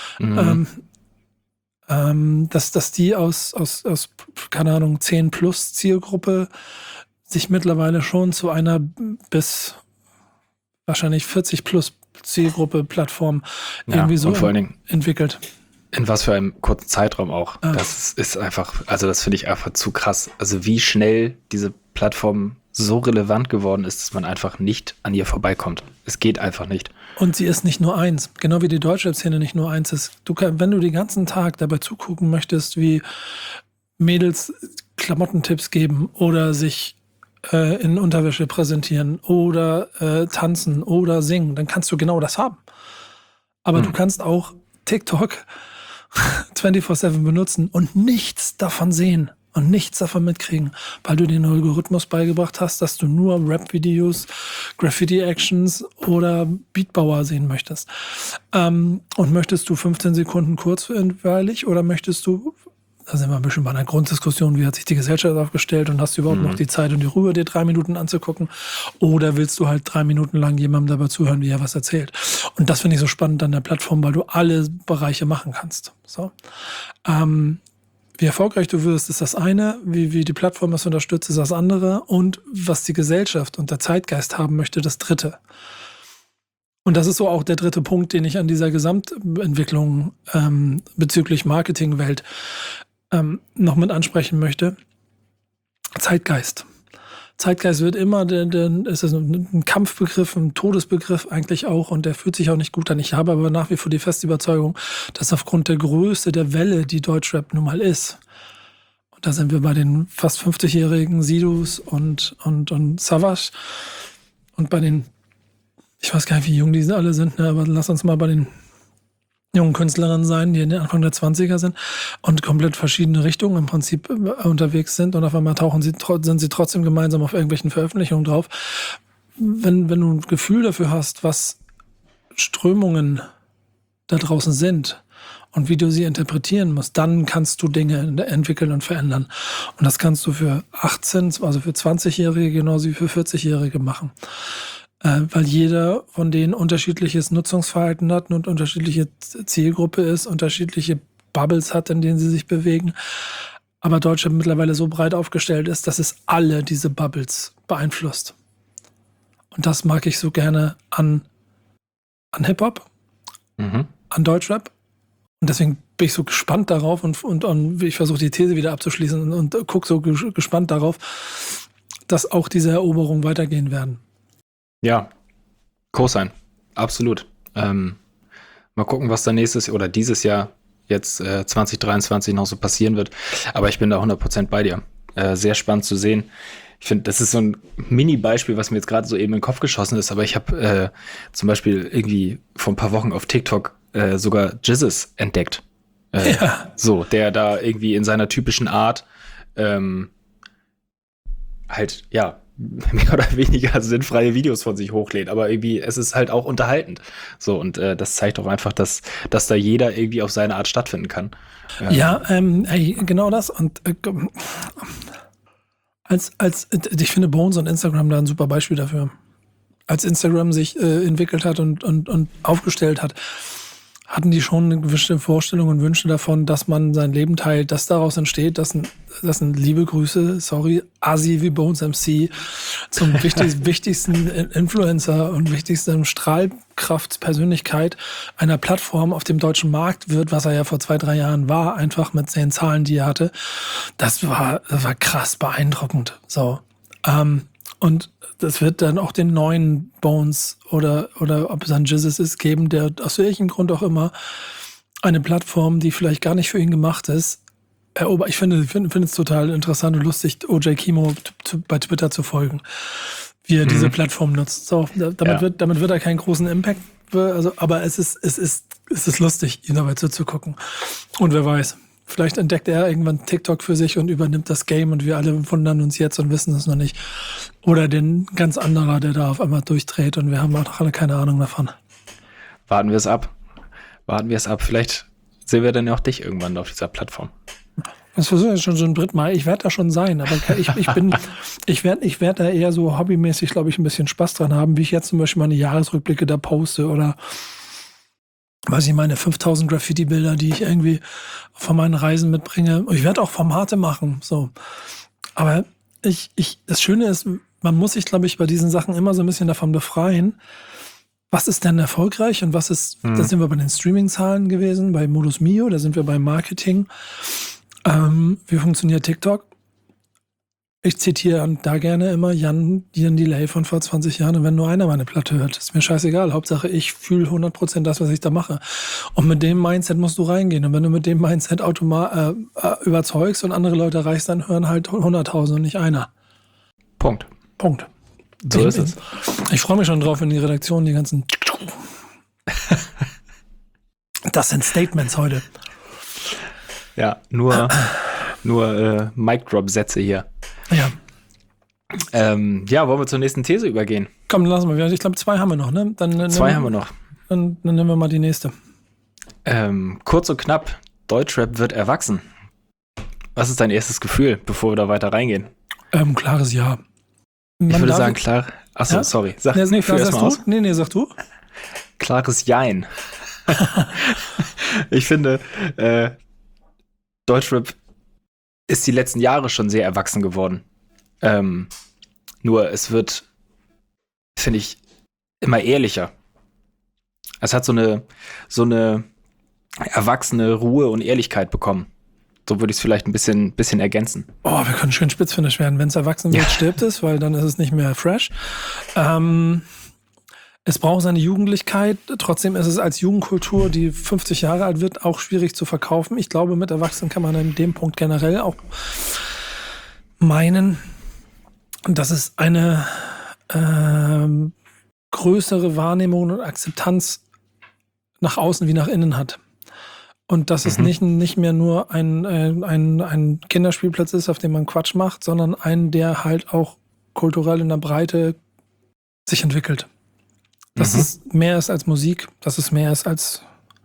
dass die aus keine Ahnung 10 plus Zielgruppe sich mittlerweile schon zu einer bis wahrscheinlich 40 plus Zielgruppe Plattform irgendwie so vor allen Dingen entwickelt. In was für einem kurzen Zeitraum auch. Das ist einfach, also das finde ich einfach zu krass. Also wie schnell diese Plattform so relevant geworden ist, dass man einfach nicht an ihr vorbeikommt. Es geht einfach nicht. Und sie ist nicht nur eins. Genau wie die Deutschrap-Szene nicht nur eins ist. Wenn du den ganzen Tag dabei zugucken möchtest, wie Mädels Klamottentipps geben oder sich in Unterwäsche präsentieren oder tanzen oder singen, dann kannst du genau das haben. Aber du kannst auch TikTok 24/7 benutzen und nichts davon sehen und nichts davon mitkriegen, weil du den Algorithmus beigebracht hast, dass du nur Rap-Videos, Graffiti-Actions oder Beatbauer sehen möchtest. Und möchtest du 15 Sekunden kurzweilig oder möchtest du, da sind wir ein bisschen bei einer Grunddiskussion, wie hat sich die Gesellschaft aufgestellt und hast du überhaupt noch die Zeit und die Ruhe, dir 3 Minuten anzugucken? Oder willst du halt 3 Minuten lang jemandem dabei zuhören, wie er was erzählt? Und das finde ich so spannend an der Plattform, weil du alle Bereiche machen kannst. So. Wie erfolgreich du wirst, ist das eine. Wie die Plattform das unterstützt, ist das andere. Und was die Gesellschaft und der Zeitgeist haben möchte, das dritte. Und das ist so auch der dritte Punkt, den ich an dieser Gesamtentwicklung bezüglich Marketingwelt noch mit ansprechen möchte. Zeitgeist. Zeitgeist wird immer, es ist ein Kampfbegriff, ein Todesbegriff eigentlich auch und der fühlt sich auch nicht gut an. Ich habe aber nach wie vor die feste Überzeugung, dass aufgrund der Größe der Welle, die Deutschrap nun mal ist, und da sind wir bei den fast 50-jährigen Sidus und Savage und bei den, ich weiß gar nicht, wie jung die alle sind, ne, aber lass uns mal bei den jungen Künstlerinnen sein, die in den Anfang der 20er sind und komplett verschiedene Richtungen im Prinzip unterwegs sind und auf einmal sind sie trotzdem gemeinsam auf irgendwelchen Veröffentlichungen drauf. Wenn du ein Gefühl dafür hast, was Strömungen da draußen sind und wie du sie interpretieren musst, dann kannst du Dinge entwickeln und verändern. Und das kannst du für 18, also für 20-Jährige genauso wie für 40-Jährige machen. Weil jeder von denen unterschiedliches Nutzungsverhalten hat und unterschiedliche Zielgruppe ist, unterschiedliche Bubbles hat, in denen sie sich bewegen. Aber Deutschland mittlerweile so breit aufgestellt ist, dass es alle diese Bubbles beeinflusst. Und das mag ich so gerne an Hip-Hop, an Deutschrap. Und deswegen bin ich so gespannt darauf und ich versuche die These wieder abzuschließen und gucke so gespannt darauf, dass auch diese Eroberungen weitergehen werden. Ja, Co-Sign, absolut. Mal gucken, was da nächstes oder dieses Jahr jetzt 2023 noch so passieren wird. Aber ich bin da 100% bei dir. Sehr spannend zu sehen. Ich finde, das ist so ein Mini-Beispiel, was mir jetzt gerade so eben in den Kopf geschossen ist. Aber ich habe zum Beispiel irgendwie vor ein paar Wochen auf TikTok sogar Jizzes entdeckt. Ja. So, der da irgendwie in seiner typischen Art halt, ja, mehr oder weniger sinnfreie Videos von sich hochlädt, aber irgendwie, es ist halt auch unterhaltend. So, und das zeigt auch einfach, dass da jeder irgendwie auf seine Art stattfinden kann. Ja, genau das. Und ich finde Bones und Instagram da ein super Beispiel dafür. Als Instagram sich entwickelt hat und aufgestellt hat, hatten die schon eine gewisse Vorstellung und Wünsche davon, dass man sein Leben teilt, dass daraus entsteht, dass liebe Grüße, Asi wie Bones MC zum wichtigsten Influencer und wichtigsten Strahlkraftpersönlichkeit einer Plattform auf dem deutschen Markt wird, was er ja vor 2-3 Jahren war, einfach mit den Zahlen, die er hatte. Das war krass beeindruckend. So. Und das wird dann auch den neuen Bones oder ob es ein Jizzes ist, geben, der aus welchem Grund auch immer eine Plattform, die vielleicht gar nicht für ihn gemacht ist, erobert. Ich finde es total interessant und lustig, OJ Kimo bei Twitter zu folgen, wie er diese Plattform nutzt. So, damit wird er keinen großen Impact, aber es ist lustig, ihm dabei zuzugucken. Und wer weiß, vielleicht entdeckt er irgendwann TikTok für sich und übernimmt das Game und wir alle wundern uns jetzt und wissen es noch nicht. Oder den ganz anderer, der da auf einmal durchdreht und wir haben auch noch alle keine Ahnung davon. Warten wir es ab. Vielleicht sehen wir dann ja auch dich irgendwann auf dieser Plattform. Das versuche ich schon so ein drittmal. Ich werde da schon sein, aber ich werde da eher so hobbymäßig, glaube ich, ein bisschen Spaß dran haben, wie ich jetzt zum Beispiel meine Jahresrückblicke da poste oder weiß ich, meine 5000 Graffiti-Bilder, die ich irgendwie von meinen Reisen mitbringe. Ich werde auch Formate machen, so. Aber das Schöne ist, man muss sich, glaube ich, bei diesen Sachen immer so ein bisschen davon befreien, was ist denn erfolgreich und was ist, da sind wir bei den Streaming-Zahlen gewesen, bei Modus Mio, da sind wir beim Marketing. Wie funktioniert TikTok? Ich zitiere da gerne immer Jan Delay von vor 20 Jahren und wenn nur einer meine Platte hört, ist mir scheißegal. Hauptsache, ich fühle 100% das, was ich da mache. Und mit dem Mindset musst du reingehen. Und wenn du mit dem Mindset überzeugst und andere Leute erreichst, dann hören halt 100.000 und nicht einer. Punkt. So ist es. Ich freue mich schon drauf, in die Redaktion die ganzen das sind Statements heute. Ja, nur Mic-Drop-Sätze hier. Ja. Wollen wir zur nächsten These übergehen? Komm, lassen wir. Ich glaube, 2 haben wir noch, ne? Zwei haben wir noch. Dann nehmen wir mal die nächste. Kurz und knapp, Deutschrap wird erwachsen. Was ist dein erstes Gefühl, bevor wir da weiter reingehen? Klares Ja. Ich würde sagen, klar. Achso, ja? sorry. Sag mal aus. Nee, sag du. Klares Jein. Ich finde, Deutschrap ist die letzten Jahre schon sehr erwachsen geworden. Nur es wird, finde ich, immer ehrlicher. Es hat so eine erwachsene Ruhe und Ehrlichkeit bekommen. So würde ich es vielleicht ein bisschen ergänzen. Oh, wir können schön spitzfindig werden. Wenn es erwachsen wird, stirbt es, weil dann ist es nicht mehr fresh. Es braucht seine Jugendlichkeit. Trotzdem ist es als Jugendkultur, die 50 Jahre alt wird, auch schwierig zu verkaufen. Ich glaube, mit Erwachsenen kann man in dem Punkt generell auch meinen, dass es eine größere Wahrnehmung und Akzeptanz nach außen wie nach innen hat. Und dass es nicht mehr nur ein Kinderspielplatz ist, auf dem man Quatsch macht, sondern ein, der halt auch kulturell in der Breite sich entwickelt. Dass es mehr ist als Musik, dass es mehr ist als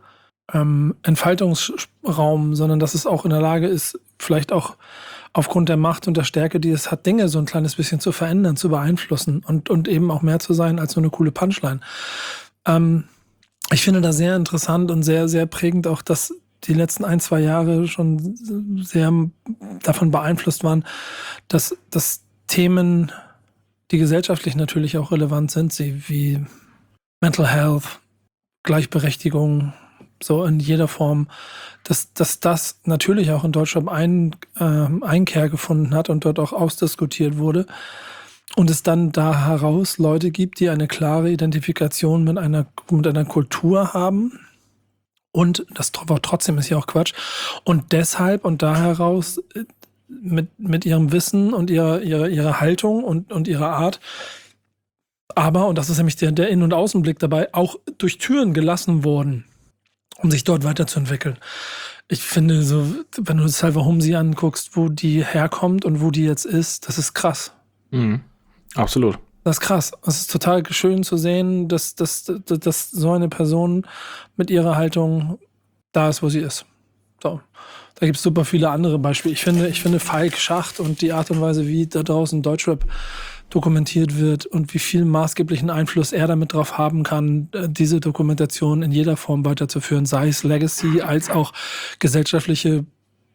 Entfaltungsraum, sondern dass es auch in der Lage ist, vielleicht auch aufgrund der Macht und der Stärke, die es hat, Dinge so ein kleines bisschen zu verändern, zu beeinflussen und eben auch mehr zu sein als so eine coole Punchline. Ich finde das sehr interessant und sehr, sehr prägend auch, dass die letzten 1-2 Jahre schon sehr davon beeinflusst waren, dass Themen, die gesellschaftlich natürlich auch relevant sind, wie Mental Health, Gleichberechtigung, so in jeder Form, dass das natürlich auch in Deutschland Einkehr gefunden hat und dort auch ausdiskutiert wurde. Und es dann da heraus Leute gibt, die eine klare Identifikation mit einer Kultur haben. Und das trotzdem ist ja auch Quatsch. Und deshalb und da heraus mit ihrem Wissen und ihrer Haltung und ihrer Art, aber, und das ist nämlich der Innen- und Außenblick dabei, auch durch Türen gelassen wurden, um sich dort weiterzuentwickeln. Ich finde, so, wenn du Salva Humsi anguckst, wo die herkommt und wo die jetzt ist, das ist krass. Mhm. Absolut. Das ist krass. Es ist total schön zu sehen, dass so eine Person mit ihrer Haltung da ist, wo sie ist. So. Da gibt es super viele andere Beispiele. Ich finde Falk Schacht und die Art und Weise, wie da draußen Deutschrap dokumentiert wird und wie viel maßgeblichen Einfluss er damit drauf haben kann, diese Dokumentation in jeder Form weiterzuführen, sei es Legacy als auch gesellschaftliche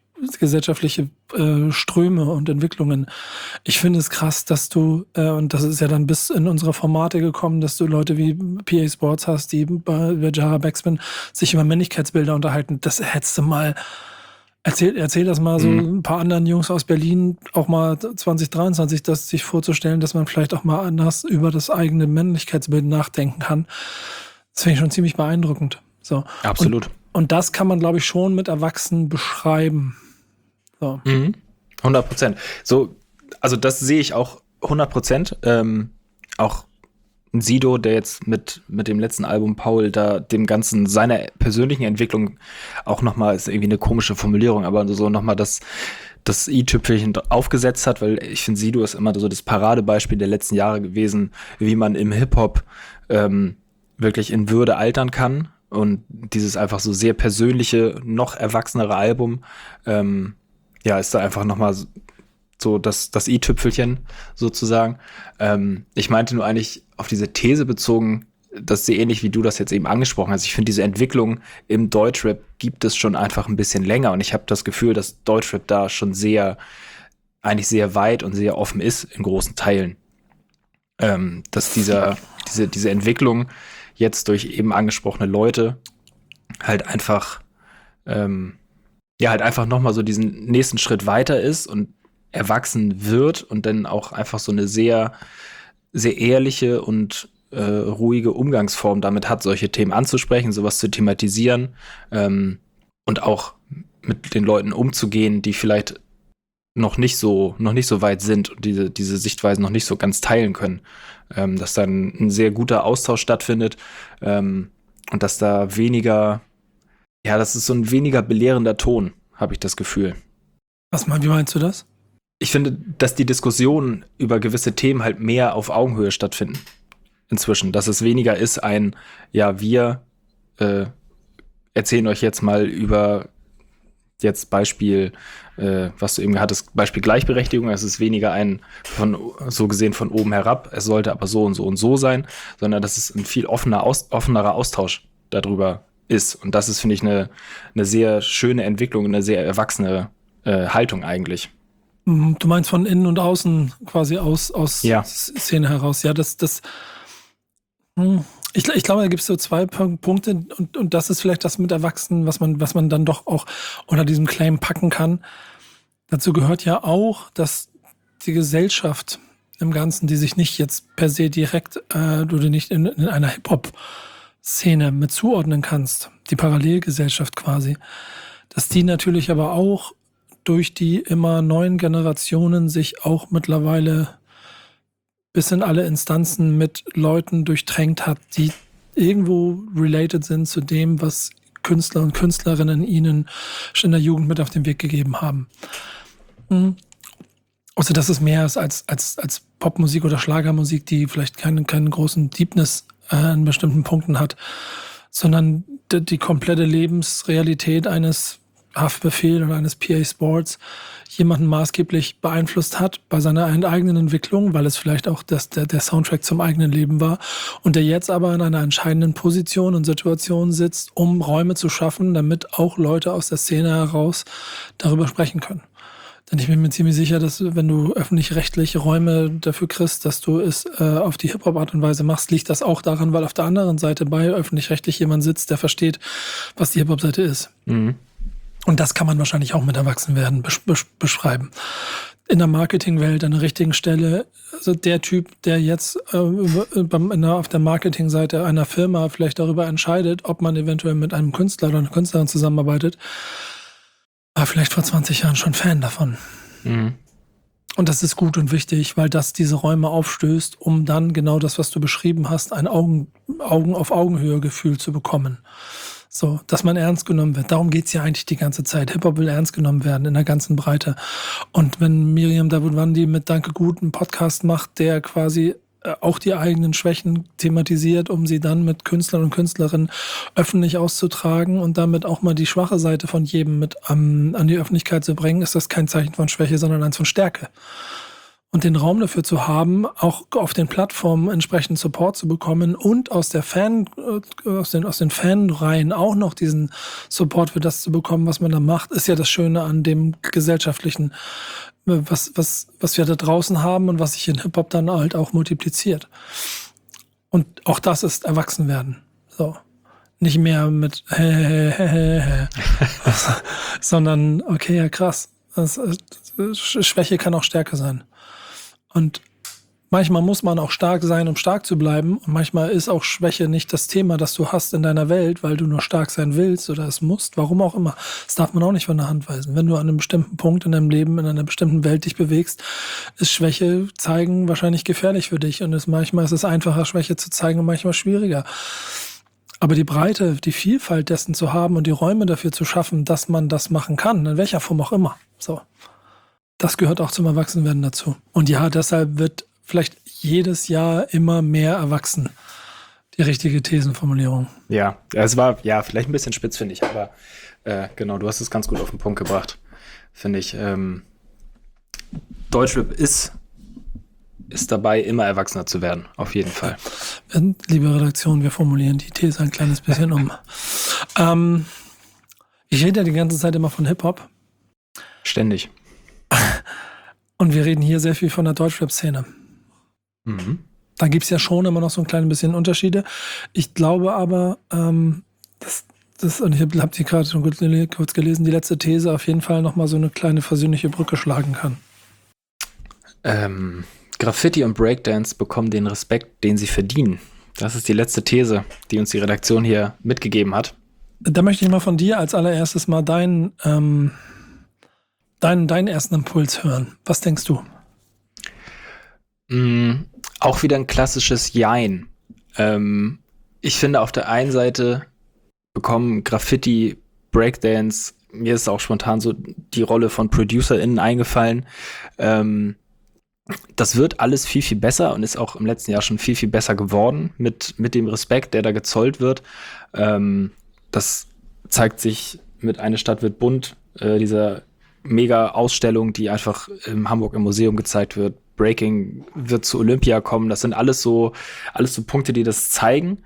Ströme und Entwicklungen. Ich finde es krass, dass du, und das ist ja dann bis in unsere Formate gekommen, dass du Leute wie PA Sports hast, die über Jara Backspin sich über Männlichkeitsbilder unterhalten. Das hättest du mal, erzähl das mal so ein paar anderen Jungs aus Berlin, auch mal 2023, das sich vorzustellen, dass man vielleicht auch mal anders über das eigene Männlichkeitsbild nachdenken kann. Das finde ich schon ziemlich beeindruckend. So. Absolut. Und das kann man, glaube ich, schon mit Erwachsenen beschreiben. So. 100%. So, also das sehe ich auch 100%. Auch ein Sido, der jetzt mit dem letzten Album Paul da dem Ganzen seiner persönlichen Entwicklung auch nochmal, ist irgendwie eine komische Formulierung, aber so nochmal das i-Tüpfelchen aufgesetzt hat, weil ich finde, Sido ist immer so das Paradebeispiel der letzten Jahre gewesen, wie man im Hip-Hop wirklich in Würde altern kann. Und dieses einfach so sehr persönliche, noch erwachsenere Album, ist da einfach nochmal so das i-Tüpfelchen sozusagen. Ich meinte nur eigentlich auf diese These bezogen, das ist sehr ähnlich, wie du das jetzt eben angesprochen hast. Ich finde, diese Entwicklung im Deutschrap gibt es schon einfach ein bisschen länger. Und ich habe das Gefühl, dass Deutschrap da schon eigentlich sehr weit und sehr offen ist in großen Teilen. Dass diese Entwicklung jetzt durch eben angesprochene Leute halt einfach nochmal so diesen nächsten Schritt weiter ist und erwachsen wird und dann auch einfach so eine sehr, sehr ehrliche und ruhige Umgangsform damit hat, solche Themen anzusprechen, sowas zu thematisieren und auch mit den Leuten umzugehen, die vielleicht noch nicht so weit sind und diese Sichtweisen noch nicht so ganz teilen können. Dass dann ein sehr guter Austausch stattfindet und dass da das ist so ein weniger belehrender Ton, habe ich das Gefühl. Wie meinst du das? Ich finde, dass die Diskussionen über gewisse Themen halt mehr auf Augenhöhe stattfinden inzwischen. Dass es weniger ist wir erzählen euch jetzt mal über jetzt Beispiel, was du eben hattest, Beispiel Gleichberechtigung. Es ist weniger so gesehen von oben herab, es sollte aber so und so und so sein, sondern dass es ein viel offenerer Austausch darüber ist. Und das ist, finde ich, eine sehr schöne Entwicklung, eine sehr erwachsene Haltung eigentlich. Du meinst von innen und außen quasi aus Szene heraus. Ja, Ich glaube, da gibt es so 2 Punkte und das ist vielleicht das mit Erwachsenen, was man dann doch auch unter diesem Claim packen kann. Dazu gehört ja auch, dass die Gesellschaft im Ganzen, die sich nicht jetzt per se direkt oder nicht in einer Hip-Hop-Szene mit zuordnen kannst, die Parallelgesellschaft quasi, dass die natürlich aber auch durch die immer neuen Generationen sich auch mittlerweile bis in alle Instanzen mit Leuten durchtränkt hat, die irgendwo related sind zu dem, was Künstler und Künstlerinnen ihnen schon in der Jugend mit auf den Weg gegeben haben. Also dass es mehr ist als Popmusik oder Schlagermusik, die vielleicht keinen großen Deepness an bestimmten Punkten hat, sondern die komplette Lebensrealität eines Haftbefehl oder eines PA Sports jemanden maßgeblich beeinflusst hat bei seiner eigenen Entwicklung, weil es vielleicht auch der Soundtrack zum eigenen Leben war und der jetzt aber in einer entscheidenden Position und Situation sitzt, um Räume zu schaffen, damit auch Leute aus der Szene heraus darüber sprechen können. Denn ich bin mir ziemlich sicher, dass wenn du öffentlich-rechtliche Räume dafür kriegst, dass du es auf die Hip-Hop-Art und Weise machst, liegt das auch daran, weil auf der anderen Seite bei öffentlich-rechtlich jemand sitzt, der versteht, was die Hip-Hop-Seite ist. Mhm. Und das kann man wahrscheinlich auch mit Erwachsenwerden beschreiben. In der Marketingwelt an der richtigen Stelle, also der Typ, der jetzt auf der Marketingseite einer Firma vielleicht darüber entscheidet, ob man eventuell mit einem Künstler oder einer Künstlerin zusammenarbeitet, war vielleicht vor 20 Jahren schon Fan davon. Mhm. Und das ist gut und wichtig, weil das diese Räume aufstößt, um dann genau das, was du beschrieben hast, ein Augen auf Augenhöhe Gefühl zu bekommen. So, dass man ernst genommen wird. Darum geht's ja eigentlich die ganze Zeit. Hip-Hop will ernst genommen werden in der ganzen Breite. Und wenn Miriam Davutwandi mit Danke Gut einen Podcast macht, der quasi auch die eigenen Schwächen thematisiert, um sie dann mit Künstlern und Künstlerinnen öffentlich auszutragen und damit auch mal die schwache Seite von jedem mit an die Öffentlichkeit zu bringen, ist das kein Zeichen von Schwäche, sondern eins von Stärke. Und den Raum dafür zu haben, auch auf den Plattformen entsprechend Support zu bekommen und aus den Fanreihen auch noch diesen Support für das zu bekommen, was man da macht, ist ja das Schöne an dem gesellschaftlichen, was wir da draußen haben und was sich in Hip-Hop dann halt auch multipliziert. Und auch das ist Erwachsenwerden. So. Nicht mehr mit sondern okay, ja krass. Schwäche kann auch Stärke sein. Und manchmal muss man auch stark sein, um stark zu bleiben. Und manchmal ist auch Schwäche nicht das Thema, das du hast in deiner Welt, weil du nur stark sein willst oder es musst. Warum auch immer. Das darf man auch nicht von der Hand weisen. Wenn du an einem bestimmten Punkt in deinem Leben, in einer bestimmten Welt dich bewegst, ist Schwäche zeigen wahrscheinlich gefährlich für dich. Und manchmal ist es einfacher, Schwäche zu zeigen und manchmal schwieriger. Aber die Breite, die Vielfalt dessen zu haben und die Räume dafür zu schaffen, dass man das machen kann, in welcher Form auch immer. So. Das gehört auch zum Erwachsenwerden dazu. Und ja, deshalb wird vielleicht jedes Jahr immer mehr erwachsen. Die richtige Thesenformulierung. Ja, es war vielleicht ein bisschen spitz, finde ich, aber genau, du hast es ganz gut auf den Punkt gebracht, finde ich. Deutschrap ist dabei, immer erwachsener zu werden, auf jeden Fall. Liebe Redaktion, wir formulieren die These ein kleines bisschen um. Ich rede ja die ganze Zeit immer von Hip-Hop. Ständig. Und wir reden hier sehr viel von der Deutschrap-Szene. Mhm. Da gibt es ja schon immer noch so ein klein bisschen Unterschiede. Ich glaube aber, und ich habe die gerade schon kurz gelesen, die letzte These auf jeden Fall nochmal so eine kleine versöhnliche Brücke schlagen kann. Graffiti und Breakdance bekommen den Respekt, den sie verdienen. Das ist die letzte These, die uns die Redaktion hier mitgegeben hat. Da möchte ich mal von dir als allererstes mal deinen ersten Impuls hören. Was denkst du? Auch wieder ein klassisches Jein. Ich finde, auf der einen Seite bekommen Graffiti, Breakdance, mir ist auch spontan so die Rolle von ProducerInnen eingefallen. Das wird alles viel, viel besser und ist auch im letzten Jahr schon viel, viel besser geworden mit dem Respekt, der da gezollt wird. Das zeigt sich mit Eine Stadt wird bunt, dieser Mega-Ausstellung, die einfach in Hamburg im Museum gezeigt wird. Breaking wird zu Olympia kommen. Das sind alles so Punkte, die das zeigen.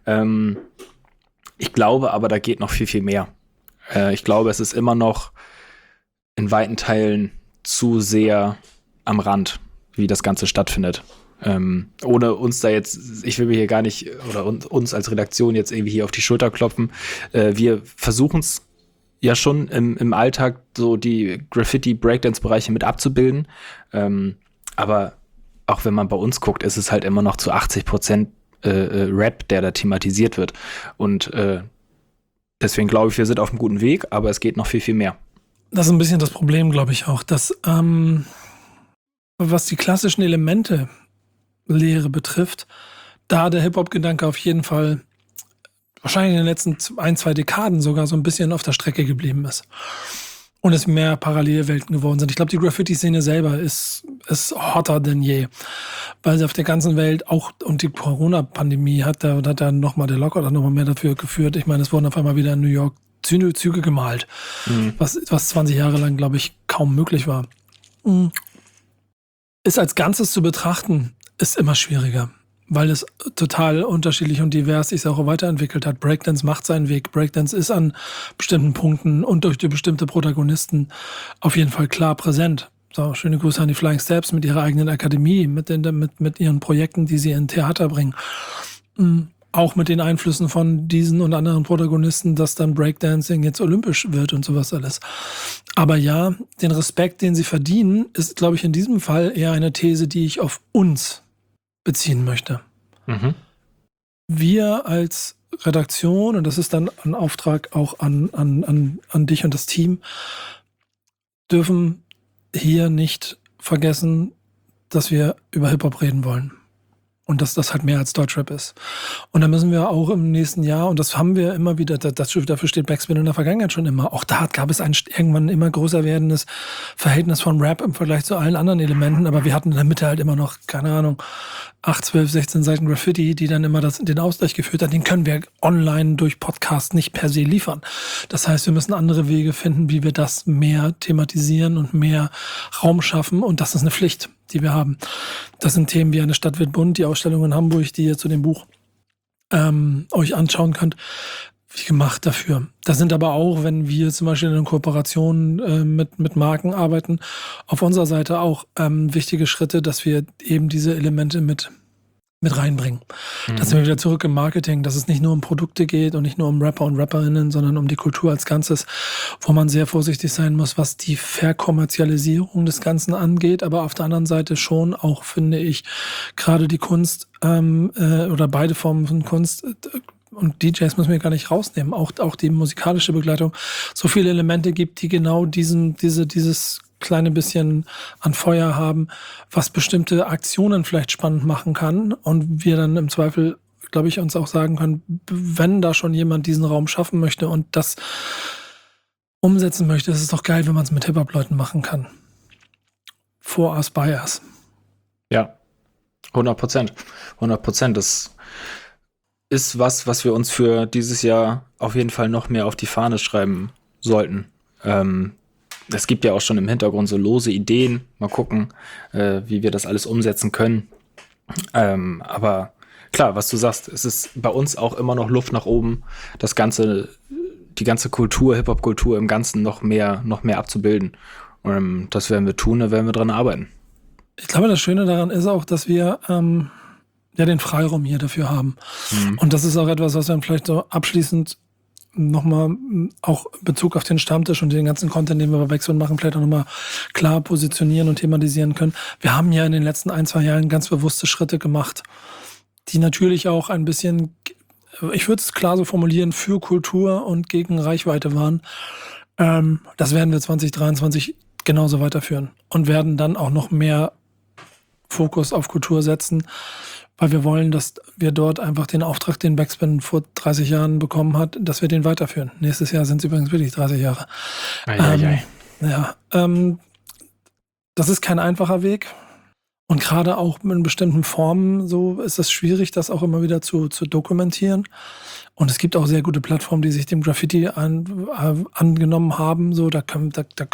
Ich glaube aber, da geht noch viel, viel mehr. Ich glaube, es ist immer noch in weiten Teilen zu sehr am Rand, wie das Ganze stattfindet. Ohne uns da jetzt, ich will mir hier gar nicht, oder uns als Redaktion jetzt irgendwie hier auf die Schulter klopfen. Wir versuchen es ja schon im Alltag so die Graffiti-Breakdance-Bereiche mit abzubilden. Aber auch wenn man bei uns guckt, ist es halt immer noch zu 80% Rap, der da thematisiert wird. Und deswegen glaube ich, wir sind auf einem guten Weg, aber es geht noch viel, viel mehr. Das ist ein bisschen das Problem, glaube ich auch, dass was die klassischen Elemente Lehre betrifft, da der Hip-Hop-Gedanke auf jeden Fall wahrscheinlich in den letzten 1-2 Dekaden sogar so ein bisschen auf der Strecke geblieben ist. Und es mehr Parallelwelten geworden sind. Ich glaube, die Graffiti-Szene selber ist hotter denn je. Weil sie auf der ganzen Welt auch, und die Corona-Pandemie hat dann nochmal der Lockdown nochmal mehr dafür geführt. Ich meine, es wurden auf einmal wieder in New York Züge gemalt. Was 20 Jahre lang, glaube ich, kaum möglich war. Ist als Ganzes zu betrachten, ist immer schwieriger, weil es total unterschiedlich und divers sich auch weiterentwickelt hat. Breakdance macht seinen Weg. Breakdance ist an bestimmten Punkten und durch die bestimmte Protagonisten auf jeden Fall klar präsent. So, schöne Grüße an die Flying Steps mit ihrer eigenen Akademie, mit ihren Projekten, die sie in Theater bringen. Auch mit den Einflüssen von diesen und anderen Protagonisten, dass dann Breakdancing jetzt olympisch wird und sowas alles. Aber ja, den Respekt, den sie verdienen, ist, glaube ich, in diesem Fall eher eine These, die ich auf uns beziehen möchte. Wir als Redaktion, und das ist dann ein Auftrag auch an dich und das Team, dürfen hier nicht vergessen, dass wir über Hip-Hop reden wollen. Und dass das halt mehr als Deutschrap ist. Und da müssen wir auch im nächsten Jahr, und das haben wir immer wieder, dafür steht Backspin in der Vergangenheit schon immer, auch da gab es ein irgendwann immer größer werdendes Verhältnis von Rap im Vergleich zu allen anderen Elementen, aber wir hatten in der Mitte halt immer noch, keine Ahnung, 8, 12, 16 Seiten Graffiti, die dann immer den Ausgleich geführt hat. Den können wir online durch Podcast nicht per se liefern. Das heißt, wir müssen andere Wege finden, wie wir das mehr thematisieren und mehr Raum schaffen, und das ist eine Pflicht, die wir haben. Das sind Themen wie Eine Stadt wird bunt, die Ausstellung in Hamburg, die ihr zu dem Buch euch anschauen könnt, wie gemacht dafür. Das sind aber auch, wenn wir zum Beispiel in Kooperationen mit Marken arbeiten, auf unserer Seite auch wichtige Schritte, dass wir eben diese Elemente mit reinbringen. Da sind wir wieder zurück im Marketing, dass es nicht nur um Produkte geht und nicht nur um Rapper und Rapperinnen, sondern um die Kultur als Ganzes, wo man sehr vorsichtig sein muss, was die Verkommerzialisierung des Ganzen angeht, aber auf der anderen Seite schon auch, finde ich, gerade die Kunst oder beide Formen von Kunst und DJs müssen wir gar nicht rausnehmen, auch die musikalische Begleitung, so viele Elemente gibt, die genau dieses kleine bisschen an Feuer haben, was bestimmte Aktionen vielleicht spannend machen kann, und wir dann im Zweifel, glaube ich, uns auch sagen können, wenn da schon jemand diesen Raum schaffen möchte und das umsetzen möchte, ist es doch geil, wenn man es mit Hip-Hop-Leuten machen kann. For us, by us. Ja, 100%. 100%. Das ist was wir uns für dieses Jahr auf jeden Fall noch mehr auf die Fahne schreiben sollten. Es gibt ja auch schon im Hintergrund so lose Ideen. Mal gucken, wie wir das alles umsetzen können. Aber klar, was du sagst, es ist bei uns auch immer noch Luft nach oben, die ganze Kultur, Hip-Hop-Kultur im Ganzen noch mehr abzubilden. Das werden wir tun, da werden wir dran arbeiten. Ich glaube, das Schöne daran ist auch, dass wir den Freiraum hier dafür haben. Und das ist auch etwas, was wir vielleicht so abschließend nochmal auch in Bezug auf den Stammtisch und den ganzen Content, den wir bei Backspin machen, vielleicht auch nochmal klar positionieren und thematisieren können. Wir haben ja in den letzten 1-2 Jahren ganz bewusste Schritte gemacht, die natürlich auch ein bisschen, ich würde es klar so formulieren, für Kultur und gegen Reichweite waren. Das werden wir 2023 genauso weiterführen und werden dann auch noch mehr Fokus auf Kultur setzen, weil wir wollen, dass wir dort einfach den Auftrag, den Backspin vor 30 Jahren bekommen hat, dass wir den weiterführen. Nächstes Jahr sind es übrigens wirklich 30 Jahre. Das ist kein einfacher Weg. Und gerade auch in bestimmten Formen so ist es schwierig, das auch immer wieder zu dokumentieren. Und es gibt auch sehr gute Plattformen, die sich dem Graffiti angenommen haben. So, wollen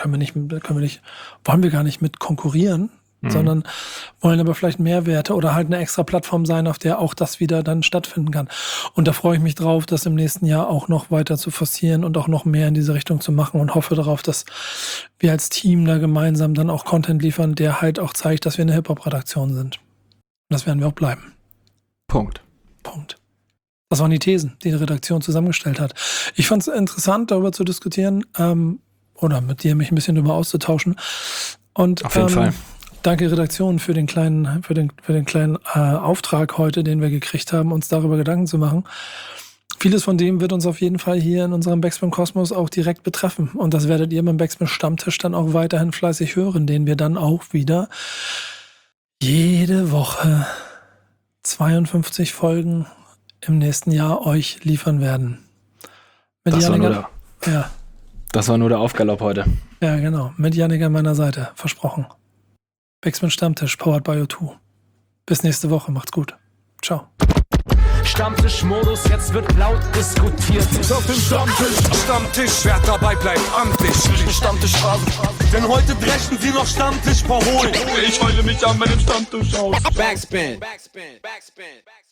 wir gar nicht mit konkurrieren, sondern wollen aber vielleicht Mehrwerte oder halt eine extra Plattform sein, auf der auch das wieder dann stattfinden kann. Und da freue ich mich drauf, das im nächsten Jahr auch noch weiter zu forcieren und auch noch mehr in diese Richtung zu machen, und hoffe darauf, dass wir als Team da gemeinsam dann auch Content liefern, der halt auch zeigt, dass wir eine Hip-Hop-Redaktion sind. das werden wir auch bleiben. Punkt. Das waren die Thesen, die Redaktion zusammengestellt hat. Ich fand es interessant, darüber zu diskutieren oder mit dir mich ein bisschen darüber auszutauschen. Und, auf jeden Fall. Danke Redaktion für den kleinen Auftrag heute, den wir gekriegt haben, uns darüber Gedanken zu machen. Vieles von dem wird uns auf jeden Fall hier in unserem Backspin Kosmos auch direkt betreffen. Und das werdet ihr beim Backspin Stammtisch dann auch weiterhin fleißig hören, den wir dann auch wieder jede Woche 52 Folgen im nächsten Jahr euch liefern werden. Das war nur der Aufgalopp heute. Ja, genau. Mit Jannik an meiner Seite. Versprochen. Backspin Stammtisch, powered by O2. Bis nächste Woche. Macht's gut. Ciao. Stammtischmodus, jetzt wird laut diskutiert. Auf dem Stammtisch, wer dabei bleibt, amtlich. Stammtischphase, denn heute brechen sie noch Stammtisch verholen. Ich heule mich an meinem Stammtisch aus. Backspin.